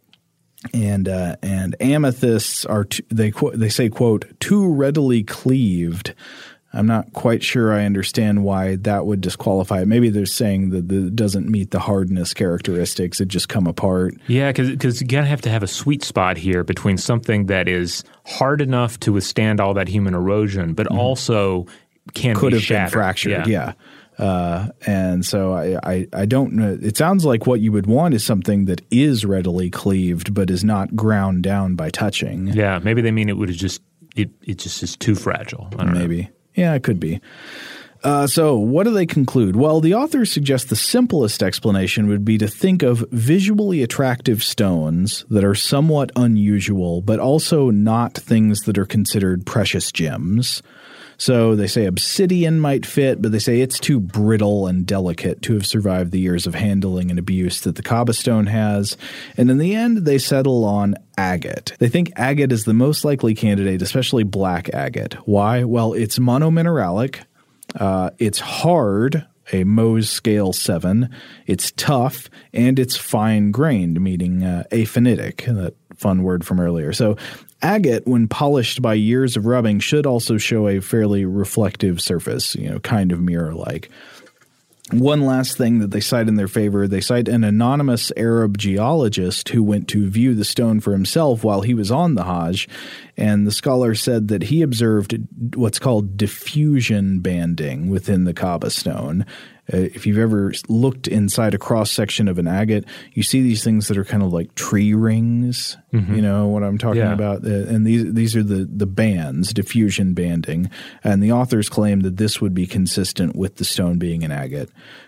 And amethysts are they say, quote, too readily cleaved. I'm not quite sure I understand why that would disqualify it. Maybe they're saying that it doesn't meet the hardness characteristics. It just come apart. Yeah, because you got to have a sweet spot here between something that is hard enough to withstand all that human erosion, but also could have been fractured. Yeah. And so I don't know. It sounds like what you would want is something that is readily cleaved but is not ground down by touching. Yeah, maybe they mean it would have just it just is too fragile. I don't know. Yeah, it could be. So what do they conclude? Well, the authors suggest the simplest explanation would be to think of visually attractive stones that are somewhat unusual, but also not things that are considered precious gems. So they say obsidian might fit, but they say it's too brittle and delicate to have survived the years of handling and abuse that the Kaba stone has. And in the end, they settle on agate. They think agate is the most likely candidate, especially black agate. Why? Well, it's monomineralic. It's hard, a Mohs scale 7. It's tough, and it's fine-grained, meaning aphanitic, that fun word from earlier. So agate, when polished by years of rubbing, should also show a fairly reflective surface, kind of mirror-like. One last thing that they cite in their favor, they cite an anonymous Arab geologist who went to view the stone for himself while he was on the Hajj, and the scholar said that he observed what's called diffusion banding within the Kaba stone. If you've ever looked inside a cross-section of an agate, you see these things that are kind of like tree rings, you know what I'm talking about? And these are the bands, diffusion banding. And the authors claim that this would be consistent with the stone being an agate.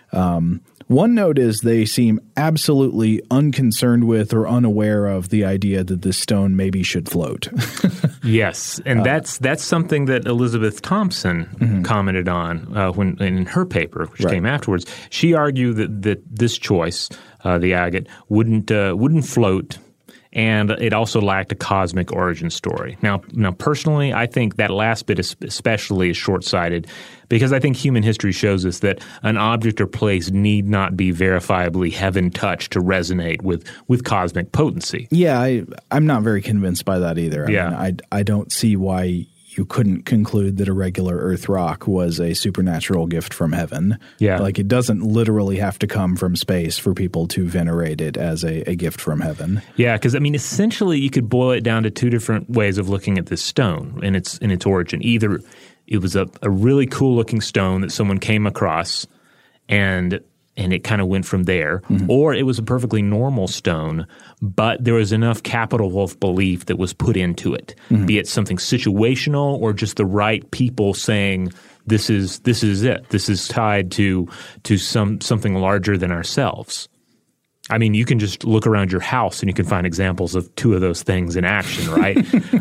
One note is they seem absolutely unconcerned with or unaware of the idea that this stone maybe should float. Yes, and that's something that Elizabeth Thompson commented on when in her paper, which came afterwards. She argued that this choice, the agate, wouldn't float, and it also lacked a cosmic origin story. Now, personally, I think that last bit especially is short-sighted because I think human history shows us that an object or place need not be verifiably heaven-touched to resonate with cosmic potency. Yeah, I'm not very convinced by that either. I mean, I don't see why you couldn't conclude that a regular Earth rock was a supernatural gift from heaven. Yeah. Like it doesn't literally have to come from space for people to venerate it as a gift from heaven. Yeah, because essentially you could boil it down to two different ways of looking at this stone in its origin. Either it was a really cool looking stone that someone came across and it kind of went from there, or it was a perfectly normal stone, but there was enough capital of belief that was put into it, be it something situational or just the right people saying this is it. This is tied to something larger than ourselves. I mean, you can just look around your house and you can find examples of two of those things in action, right?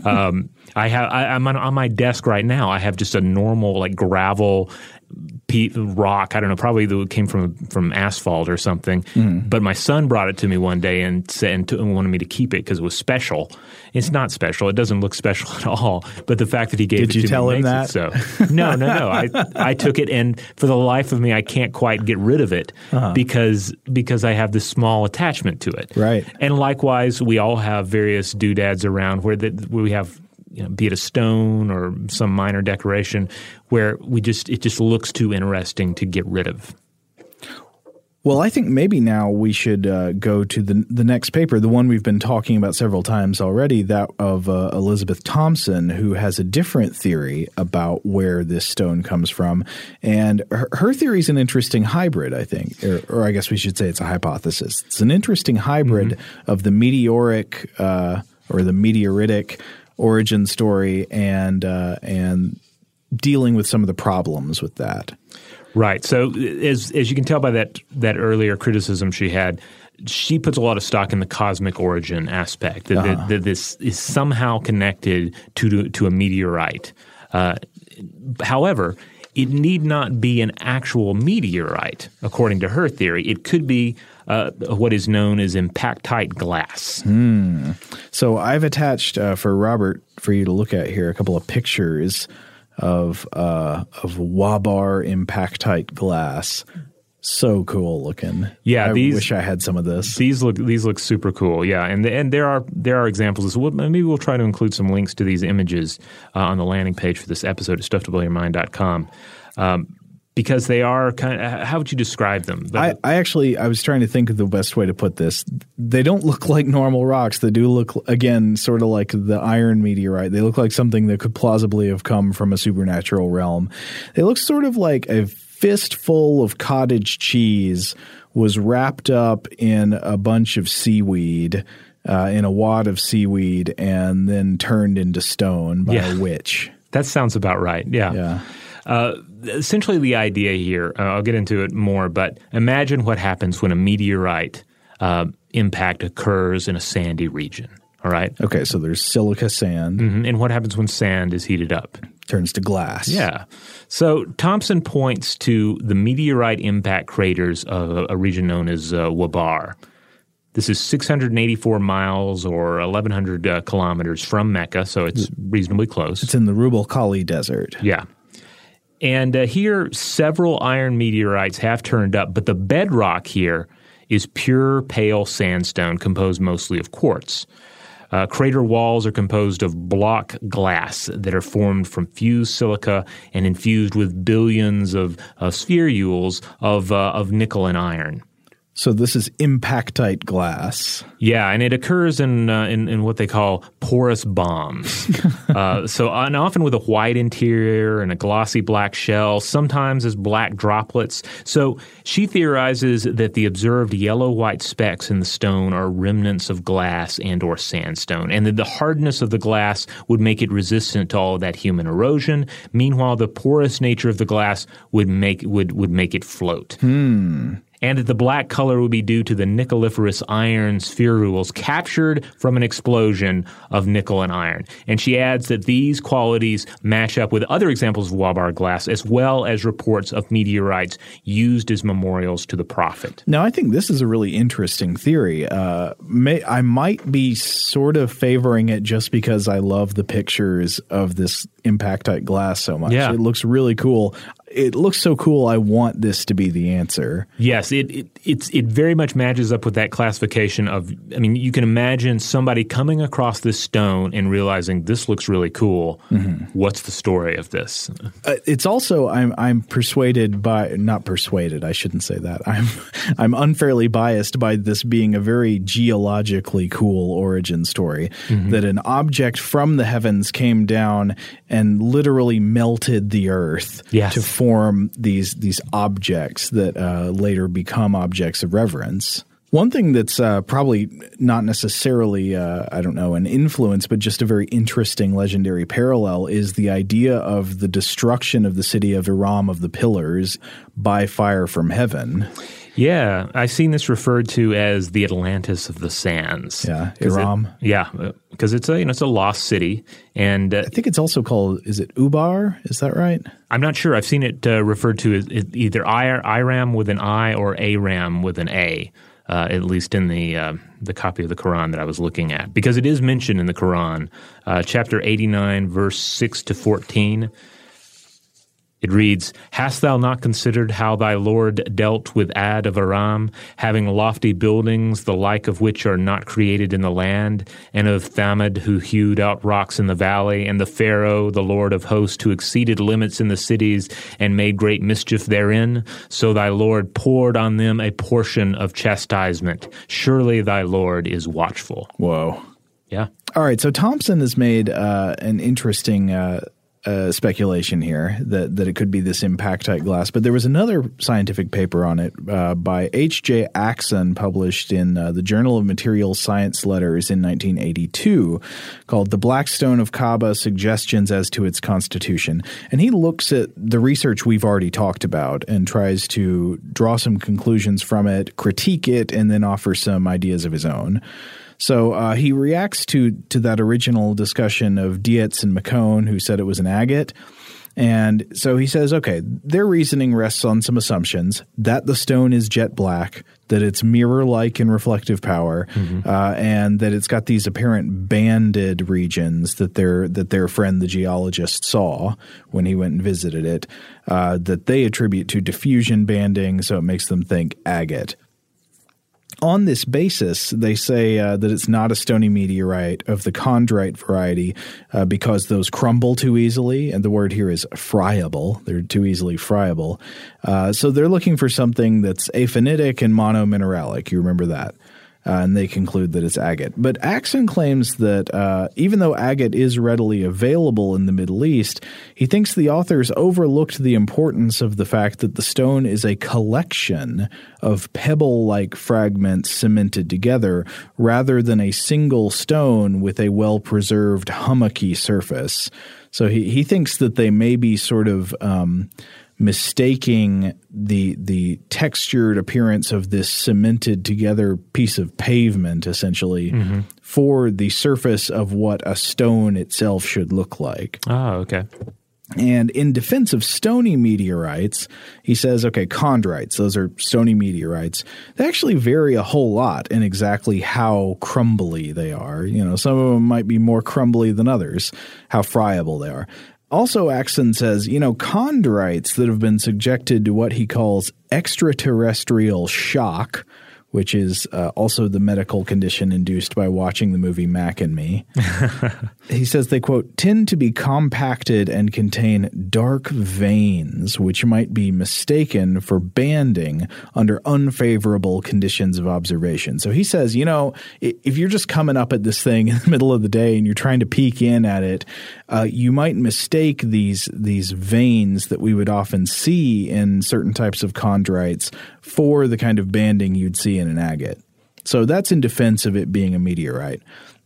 I'm on my desk right now. I have just a normal like gravel rock. I don't know, probably that came from asphalt or something. But my son brought it to me one day and wanted me to keep it because it was special. It's not special. It doesn't look special at all. But the fact that he gave it to me Did you tell him makes that? It so. No. I took it, and for the life of me, I can't quite get rid of it because I have this small attachment to it. Right. And likewise, we all have various doodads around where we have, be it a stone or some minor decoration, where it just looks too interesting to get rid of. Well, I think maybe now we should go to the next paper, the one we've been talking about several times already, that of Elizabeth Thompson, who has a different theory about where this stone comes from. And her theory is an interesting hybrid, I think, or I guess we should say it's a hypothesis. It's an interesting hybrid of the meteoric or the meteoritic origin story and dealing with some of the problems with that. Right. So as you can tell by that earlier criticism she had, she puts a lot of stock in the cosmic origin aspect, that this is somehow connected to a meteorite. However, it need not be an actual meteorite, according to her theory. It could be what is known as impactite glass. So I've attached for Robert, for you to look at here, a couple of pictures of Wabar impactite glass. So cool looking. Yeah, I wish I had some of this. These look super cool. Yeah, and there are examples. Maybe we'll try to include some links to these images on the landing page for this episode at stufftoblowyourmind.com. Because they are kind of – how would you describe them? I was trying to think of the best way to put this. They don't look like normal rocks. They do look, again, sort of like the iron meteorite. They look like something that could plausibly have come from a supernatural realm. They look sort of like a fistful of cottage cheese was wrapped up in a bunch of seaweed, in a wad of seaweed, and then turned into stone by a witch. That sounds about right. Yeah. Essentially the idea here, I'll get into it more, but imagine what happens when a meteorite impact occurs in a sandy region, all right? Okay, so there's silica sand. And what happens when sand is heated up? Turns to glass. Yeah. So Thompson points to the meteorite impact craters of a region known as Wabar. This is 684 miles or 1,100 kilometers from Mecca, so it's reasonably close. It's in the Rub' al Khali Desert. Yeah. And here, several iron meteorites have turned up, but the bedrock here is pure pale sandstone composed mostly of quartz. Crater walls are composed of block glass that are formed from fused silica and infused with billions of spherules of nickel and iron. So this is impactite glass. Yeah, and it occurs in what they call porous bombs. And often with a white interior and a glossy black shell, sometimes as black droplets. So she theorizes that the observed yellow-white specks in the stone are remnants of glass and or sandstone, and that the hardness of the glass would make it resistant to all of that human erosion. Meanwhile, the porous nature of the glass would make it float. And that the black color would be due to the nickeliferous iron spherules captured from an explosion of nickel and iron. And she adds that these qualities match up with other examples of Wabar glass, as well as reports of meteorites used as memorials to the prophet. Now, I think this is a really interesting theory. I might be sort of favoring it just because I love the pictures of this impactite glass so much. Yeah. It looks really cool. It looks so cool. I want this to be the answer. Yes, it very much matches up with that classification of. I mean, you can imagine somebody coming across this stone and realizing this looks really cool. What's the story of this? It's also I'm persuaded by not persuaded. I shouldn't say that. I'm unfairly biased by this being a very geologically cool origin story. That an object from the heavens came down and literally melted the earth to form these objects that later become objects of reverence. One thing that's probably not necessarily, an influence, but just a very interesting legendary parallel is the idea of the destruction of the city of Iram of the Pillars by fire from heaven. Yeah, I've seen this referred to as the Atlantis of the Sands. Yeah, Iram. Because it's a lost city, and I think it's also called. Is it Ubar? Is that right? I'm not sure. I've seen it referred to as either Iram with an I or Aram with an A. At least in the copy of the Quran that I was looking at, because it is mentioned in the Quran, chapter 89, verse 6 to 14. It reads, "Hast thou not considered how thy Lord dealt with Ad of Aram, having lofty buildings, the like of which are not created in the land, and of Thamud, who hewed out rocks in the valley, and the Pharaoh, the Lord of hosts, who exceeded limits in the cities, and made great mischief therein? So thy Lord poured on them a portion of chastisement. Surely thy Lord is watchful." Whoa. Yeah. All right, so Thompson has made an interesting speculation here that it could be this impact-type glass. But there was another scientific paper on it by H.J. Axon, published in the Journal of Materials Science Letters in 1982, called "The Black Stone of Kaaba: Suggestions as to Its Constitution." And he looks at the research we've already talked about and tries to draw some conclusions from it, critique it, and then offer some ideas of his own. So he reacts to that original discussion of Dietz and McCone, who said it was an agate. And so he says, okay, their reasoning rests on some assumptions that the stone is jet black, that it's mirror-like in reflective power, and that it's got these apparent banded regions that their friend the geologist saw when he went and visited it, that they attribute to diffusion banding, so it makes them think agate. On this basis, they say that it's not a stony meteorite of the chondrite variety because those crumble too easily, and the word here is friable. They're too easily friable. So they're looking for something that's aphanitic and monomineralic. You remember that. And they conclude that it's agate. But Axon claims that even though agate is readily available in the Middle East, he thinks the authors overlooked the importance of the fact that the stone is a collection of pebble-like fragments cemented together rather than a single stone with a well-preserved hummocky surface. So he thinks that they may be sort of mistaking the textured appearance of this cemented together piece of pavement essentially for the surface of what a stone itself should look like. Oh, okay. And in defense of stony meteorites, he says, okay, chondrites, those are stony meteorites. They actually vary a whole lot in exactly how crumbly they are. You know, some of them might be more crumbly than others, how friable they are. Also, Axon says, chondrites that have been subjected to what he calls extraterrestrial shock, which is also the medical condition induced by watching the movie Mac and Me. He says they, quote, tend to be compacted and contain dark veins, which might be mistaken for banding under unfavorable conditions of observation. So he says, if you're just coming up at this thing in the middle of the day and you're trying to peek in at it, you might mistake these veins that we would often see in certain types of chondrites for the kind of banding you'd see in an agate. So that's in defense of it being a meteorite.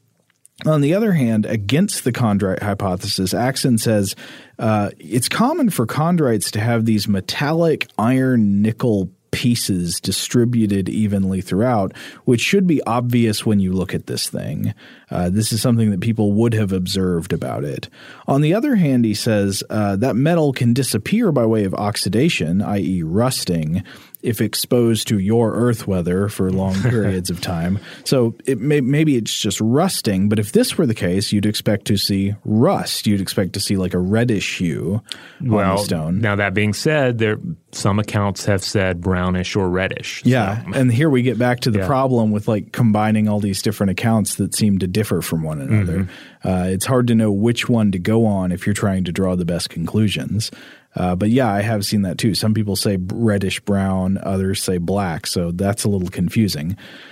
On the other hand, against the chondrite hypothesis, Axon says it's common for chondrites to have these metallic iron-nickel pieces distributed evenly throughout, which should be obvious when you look at this thing. This is something that people would have observed about it. On the other hand, he says that metal can disappear by way of oxidation, i.e. rusting, if exposed to your Earth weather for long periods of time. So maybe it's just rusting, but if this were the case, you'd expect to see rust. You'd expect to see like a reddish hue on the stone. Now that being said, some accounts have said brownish or reddish. Yeah, so. And here we get back to the problem with like combining all these different accounts that seem to differ from one another. It's hard to know which one to go on if you're trying to draw the best conclusions. But yeah, I have seen that too. Some people say reddish brown, others say black, so that's a little confusing.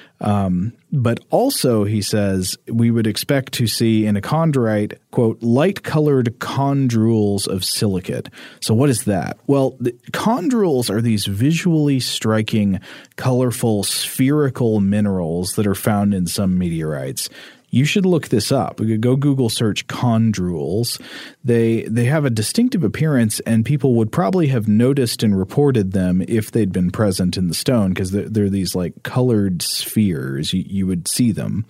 But also, he says, we would expect to see in a chondrite, quote, light-colored chondrules of silicate. So what is that? Well, the chondrules are these visually striking, colorful, spherical minerals that are found in some meteorites. You should look this up. Go Google search chondrules. They have a distinctive appearance, and people would probably have noticed and reported them if they'd been present in the stone because they're these like colored spheres. You would see them.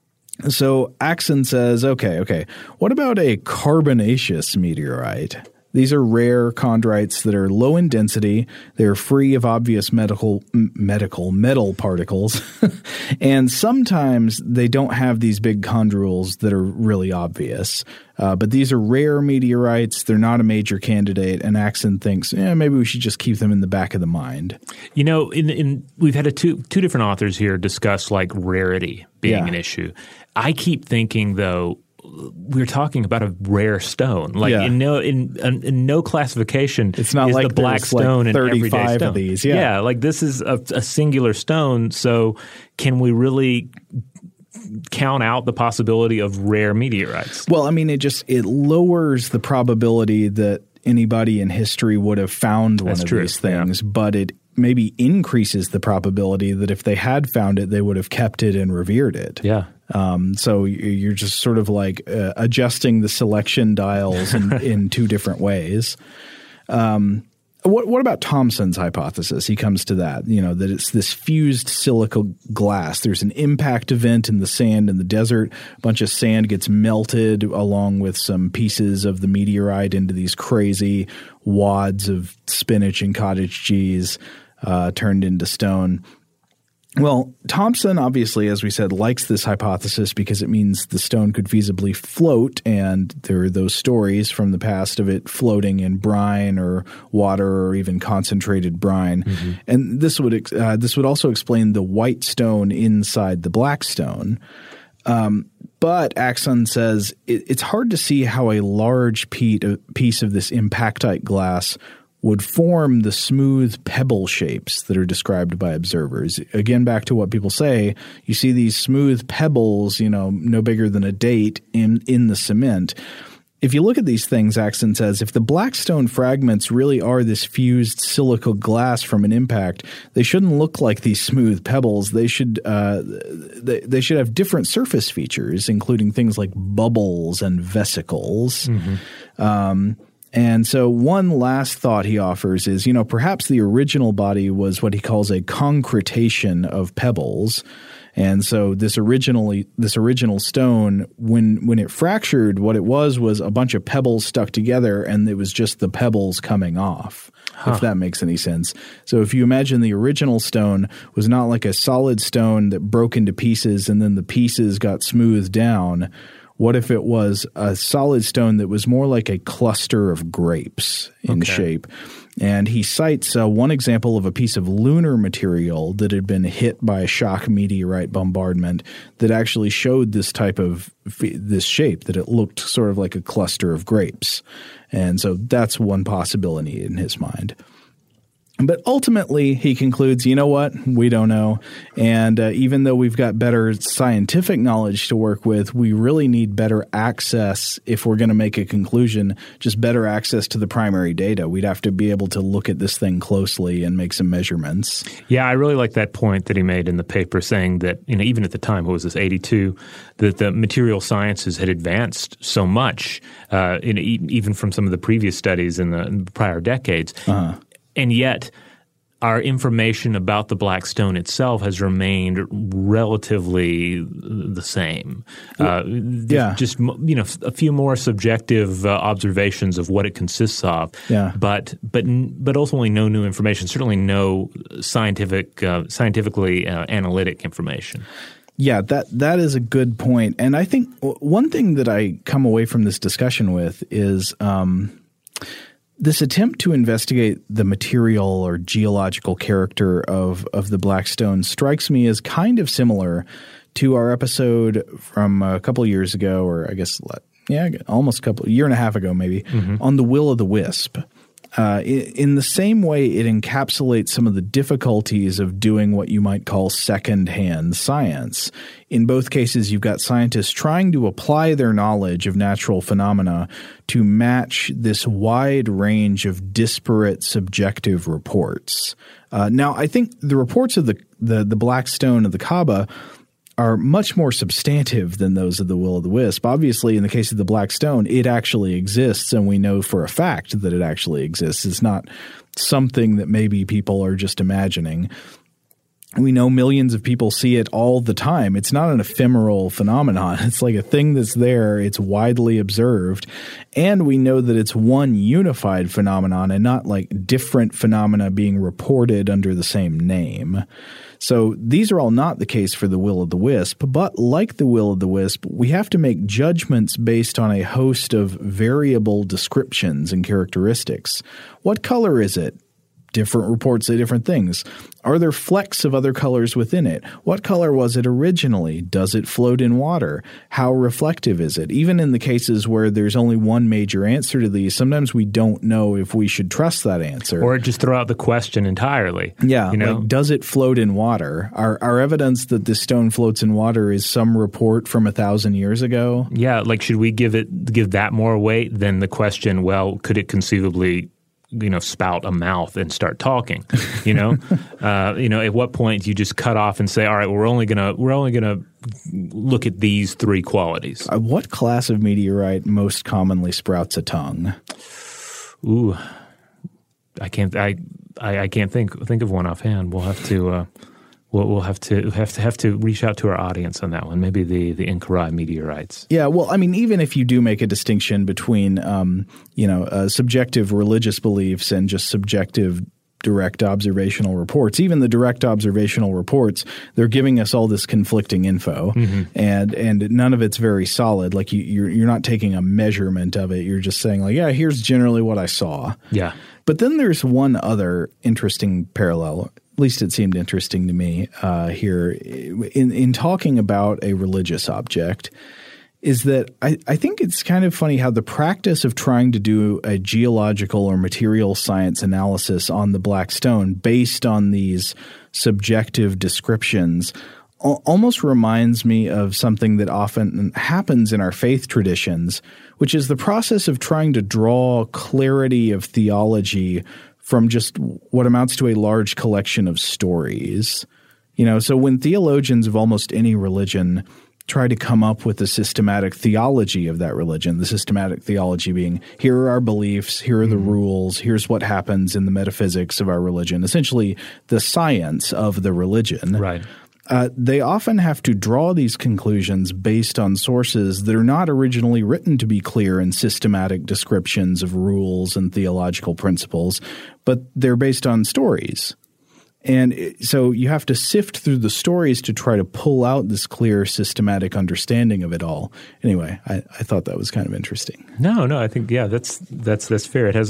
So Axon says, okay, what about a carbonaceous meteorite? These are rare chondrites that are low in density. They're free of obvious metal particles. And sometimes they don't have these big chondrules that are really obvious. But these are rare meteorites. They're not a major candidate. And Axon thinks, maybe we should just keep them in the back of the mind. You know, we've had two different authors here discuss like rarity being an issue. I keep thinking, though, we're talking about a rare stone. Like in no classification, it's not is like the black stone like 35 an everyday stone. Of these. Yeah, like this is a singular stone. So can we really count out the possibility of rare meteorites? Well, I mean, it lowers the probability that anybody in history would have found one of these things, but it maybe increases the probability that if they had found it, they would have kept it and revered it. Yeah. So you're just sort of like adjusting the selection dials in two different ways. What about Thomson's hypothesis? He comes to that, that it's this fused silica glass. There's an impact event in the sand in the desert. A bunch of sand gets melted along with some pieces of the meteorite into these crazy wads of spinach and cottage cheese turned into stone. Well, Thomson obviously, as we said, likes this hypothesis because it means the stone could feasibly float, and there are those stories from the past of it floating in brine or water or even concentrated brine. Mm-hmm. And this would also explain the white stone inside the black stone. But Axon says it's hard to see how a large piece of this impactite glass would form the smooth pebble shapes that are described by observers. Again, back to what people say, you see these smooth pebbles, no bigger than a date in the cement. If you look at these things, Axon says, if the black stone fragments really are this fused silica glass from an impact, they shouldn't look like these smooth pebbles. They should have different surface features, including things like bubbles and vesicles. Mm-hmm. And so one last thought he offers is, perhaps the original body was what he calls a concretation of pebbles. And so this original stone, when it fractured, what it was a bunch of pebbles stuck together, and it was just the pebbles coming off, if that makes any sense. So if you imagine the original stone was not like a solid stone that broke into pieces and then the pieces got smoothed down. What if it was a solid stone that was more like a cluster of grapes in shape? And he cites one example of a piece of lunar material that had been hit by a shock meteorite bombardment that actually showed this type of this shape, that it looked sort of like a cluster of grapes. And so that's one possibility in his mind. But ultimately, he concludes, you know what? We don't know. And even though we've got better scientific knowledge to work with, we really need better access if we're going to make a conclusion, just better access to the primary data. We'd have to be able to look at this thing closely and make some measurements. Yeah, I really like that point that he made in the paper, saying that, even at the time, what was this, 82, that the material sciences had advanced so much, even from some of the previous studies in the prior decades. Uh-huh. And yet our information about the black stone itself has remained relatively the same. Just, a few more subjective observations of what it consists of, but ultimately no new information, certainly no scientifically analytic information. Yeah, that is a good point. And I think one thing that I come away from this discussion with is this attempt to investigate the material or geological character of the black stone strikes me as kind of similar to our episode from a couple of years ago, or I guess, almost a year and a half ago maybe, on the will-o'-the-wisp. In the same way, it encapsulates some of the difficulties of doing what you might call second-hand science. In both cases, you've got scientists trying to apply their knowledge of natural phenomena to match this wide range of disparate subjective reports. Now, I think the reports of the black stone of the Kaaba are much more substantive than those of the will-o'-the-wisp. Obviously, in the case of the black stone, it actually exists, and we know for a fact that it actually exists. It's not something that maybe people are just imagining. We know millions of people see it all the time. It's not an ephemeral phenomenon. It's like a thing that's there. It's widely observed. And we know that it's one unified phenomenon and not like different phenomena being reported under the same name. So these are all not the case for the will-o'-the-wisp, but like the will-o'-the-wisp, we have to make judgments based on a host of variable descriptions and characteristics. What color is it? Different reports say different things. Are there flecks of other colors within it? What color was it originally? Does it float in water? How reflective is it? Even in the cases where there's only one major answer to these, sometimes we don't know if we should trust that answer. Or just throw out the question entirely. Yeah. Like, does it float in water? Our evidence that this stone floats in water is some report from 1,000 years ago. Yeah. Like, should we give that more weight than the question, well, could it conceivably spout a mouth and start talking, at what point do you just cut off and say, all right, we're only gonna look at these three qualities? What class of meteorite most commonly sprouts a tongue? Ooh, I can't think of one offhand. We'll have to we'll have to reach out to our audience on that one. Maybe the Incarai meteorites. Yeah, well, I mean, even if you do make a distinction between subjective religious beliefs and just subjective direct observational reports, even the direct observational reports, they're giving us all this conflicting info, and none of it's very solid. Like you're not taking a measurement of it. You're just saying like, yeah, here's generally what I saw. Yeah. But then there's one other interesting parallel. At least it seemed interesting to me here in talking about a religious object, is that I think it's kind of funny how the practice of trying to do a geological or material science analysis on the black stone based on these subjective descriptions almost reminds me of something that often happens in our faith traditions, which is the process of trying to draw clarity of theology from just what amounts to a large collection of stories. So when theologians of almost any religion try to come up with a systematic theology of that religion, the systematic theology being, here are our beliefs, here are the rules, here's what happens in the metaphysics of our religion, essentially the science of the religion. Right. They often have to draw these conclusions based on sources that are not originally written to be clear and systematic descriptions of rules and theological principles, but they're based on stories. And so you have to sift through the stories to try to pull out this clear systematic understanding of it all. Anyway, I thought that was kind of interesting. No, I think that's fair. It has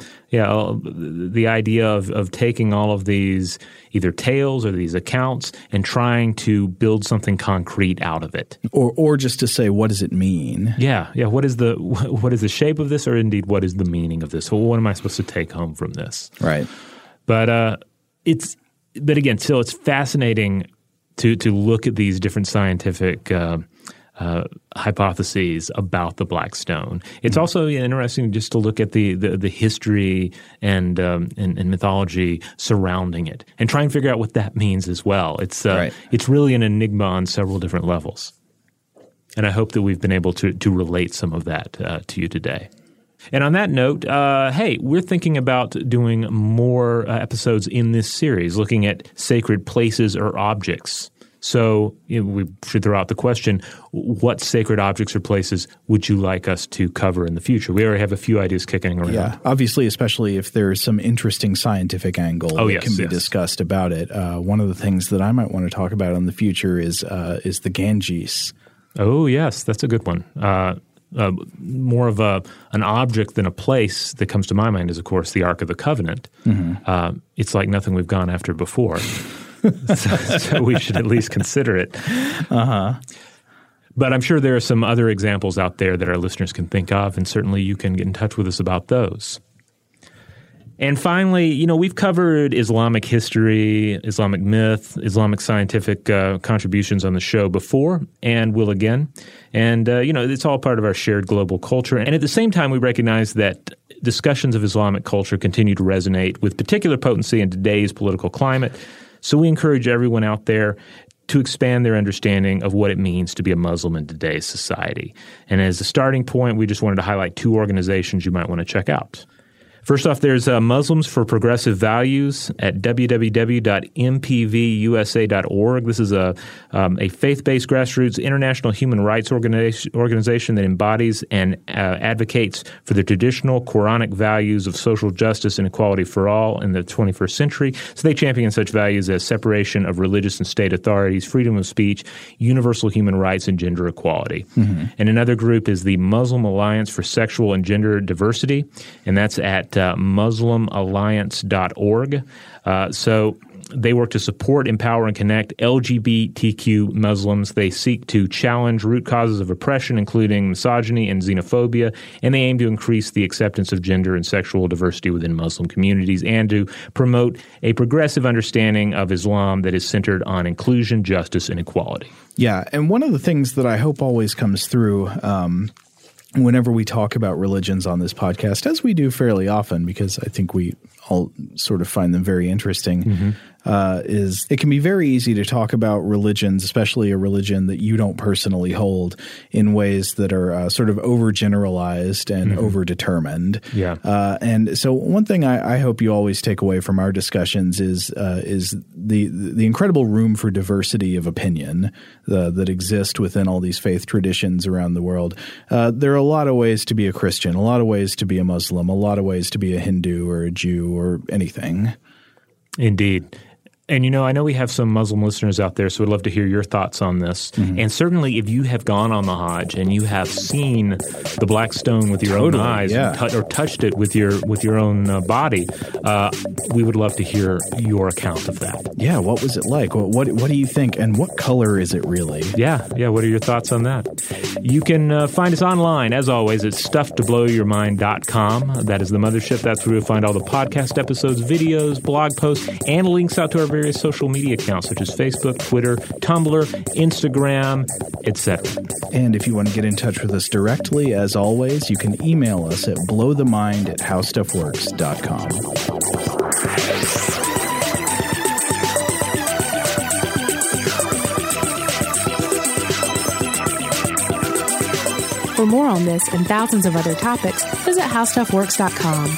the idea of taking all of these either tales or these accounts and trying to build something concrete out of it, or just to say, what does it mean? Yeah. What is the shape of this, or indeed what is the meaning of this? Well, what am I supposed to take home from this? Right. But again, still, it's fascinating to look at these different scientific hypotheses about the black stone. It's also interesting just to look at the history and mythology surrounding it, and try and figure out what that means as well. It's really an enigma on several different levels, and I hope that we've been able to relate some of that to you today. And on that note, hey, we're thinking about doing more episodes in this series, looking at sacred places or objects. So we should throw out the question, what sacred objects or places would you like us to cover in the future? We already have a few ideas kicking around. Yeah, obviously, especially if there's some interesting scientific angle that can be discussed about it. One of the things that I might want to talk about in the future is the Ganges. Oh, yes, that's a good one. More of an object than a place that comes to my mind is, of course, the Ark of the Covenant. Mm-hmm. It's like nothing we've gone after before. so we should at least consider it. Uh-huh. But I'm sure there are some other examples out there that our listeners can think of, and certainly you can get in touch with us about those. And finally, we've covered Islamic history, Islamic myth, Islamic scientific contributions on the show before, and will again. And, it's all part of our shared global culture. And at the same time, we recognize that discussions of Islamic culture continue to resonate with particular potency in today's political climate. So we encourage everyone out there to expand their understanding of what it means to be a Muslim in today's society. And as a starting point, we just wanted to highlight two organizations you might want to check out. First off, there's Muslims for Progressive Values at www.mpvusa.org. This is a faith-based grassroots international human rights organization that embodies and advocates for the traditional Quranic values of social justice and equality for all in the 21st century. So they champion such values as separation of religious and state authorities, freedom of speech, universal human rights, and gender equality. Mm-hmm. And another group is the Muslim Alliance for Sexual and Gender Diversity, and that's at muslimalliance.org. So they work to support, empower, and connect LGBTQ Muslims. They seek to challenge root causes of oppression, including misogyny and xenophobia, and they aim to increase the acceptance of gender and sexual diversity within Muslim communities and to promote a progressive understanding of Islam that is centered on inclusion, justice, and equality. Yeah, and one of the things that I hope always comes through whenever we talk about religions on this podcast, as we do fairly often because I think we all sort of find them very interesting, is it can be very easy to talk about religions, especially a religion that you don't personally hold, in ways that are sort of overgeneralized and overdetermined. Yeah. And so one thing I hope you always take away from our discussions is the incredible room for diversity of opinion that exist within all these faith traditions around the world. There are a lot of ways to be a Christian, a lot of ways to be a Muslim, a lot of ways to be a Hindu or a Jew or anything. Indeed. And, you know, I know we have some Muslim listeners out there, so I'd love to hear your thoughts on this. Mm-hmm. And certainly if you have gone on the Hajj and you have seen the black stone with your own eyes or touched it with your own body, we would love to hear your account of that. Yeah, what was it like? What do you think? And what color is it really? Yeah, what are your thoughts on that? You can find us online, as always, at stufftoblowyourmind.com. That is the mothership. That's where you'll find all the podcast episodes, videos, blog posts, and links out to our various social media accounts such as Facebook, Twitter, Tumblr, Instagram, etc. And if you want to get in touch with us directly, as always, you can email us at blowthemind@howstuffworks.com. For more on this and thousands of other topics, visit howstuffworks.com.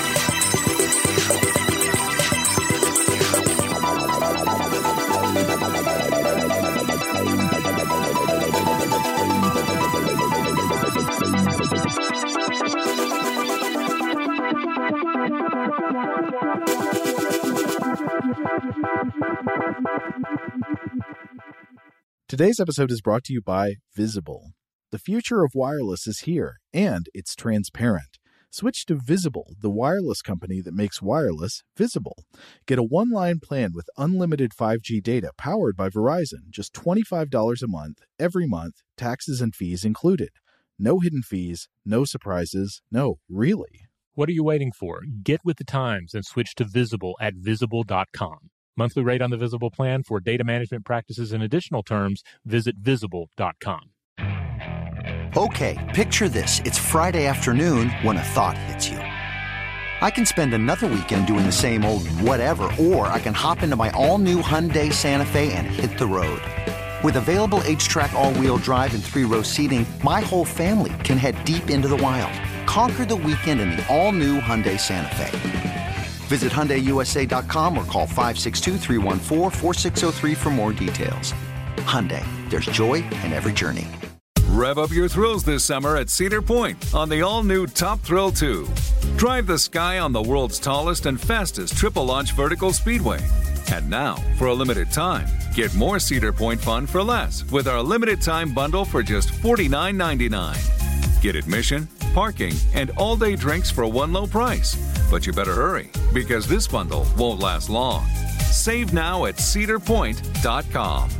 Today's episode is brought to you by Visible. The future of wireless is here, and it's transparent. Switch to Visible, the wireless company that makes wireless visible. Get a one-line plan with unlimited 5G data powered by Verizon, just $25 a month, every month, taxes and fees included. No hidden fees, no surprises, no, really. What are you waiting for? Get with the times and switch to Visible at Visible.com. Monthly rate on the Visible plan for data management practices and additional terms, visit Visible.com. Okay, picture this. It's Friday afternoon when a thought hits you. I can spend another weekend doing the same old whatever, or I can hop into my all-new Hyundai Santa Fe and hit the road. With available H-Track all-wheel drive and 3-row seating, my whole family can head deep into the wild. Conquer the weekend in the all-new Hyundai Santa Fe. Visit HyundaiUSA.com or call 562-314-4603 for more details. Hyundai, there's joy in every journey. Rev up your thrills this summer at Cedar Point on the all-new Top Thrill 2. Drive the sky on the world's tallest and fastest triple-launch vertical speedway. And now, for a limited time, get more Cedar Point fun for less with our limited-time bundle for just $49.99. Get admission, parking, and all-day drinks for one low price. But you better hurry, because this bundle won't last long. Save now at cedarpoint.com.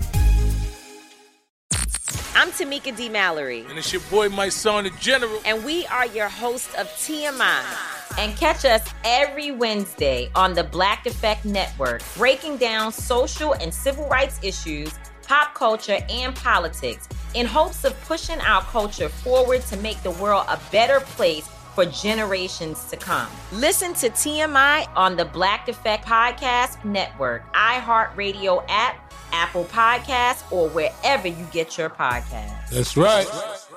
I'm Tamika D. Mallory. And it's your boy, my son, the General. And we are your hosts of TMI. And catch us every Wednesday on the Black Effect Network, breaking down social and civil rights issues, pop culture, and politics, in hopes of pushing our culture forward to make the world a better place for generations to come. Listen to TMI on the Black Effect Podcast Network, iHeartRadio app, Apple Podcasts, or wherever you get your podcasts. That's right.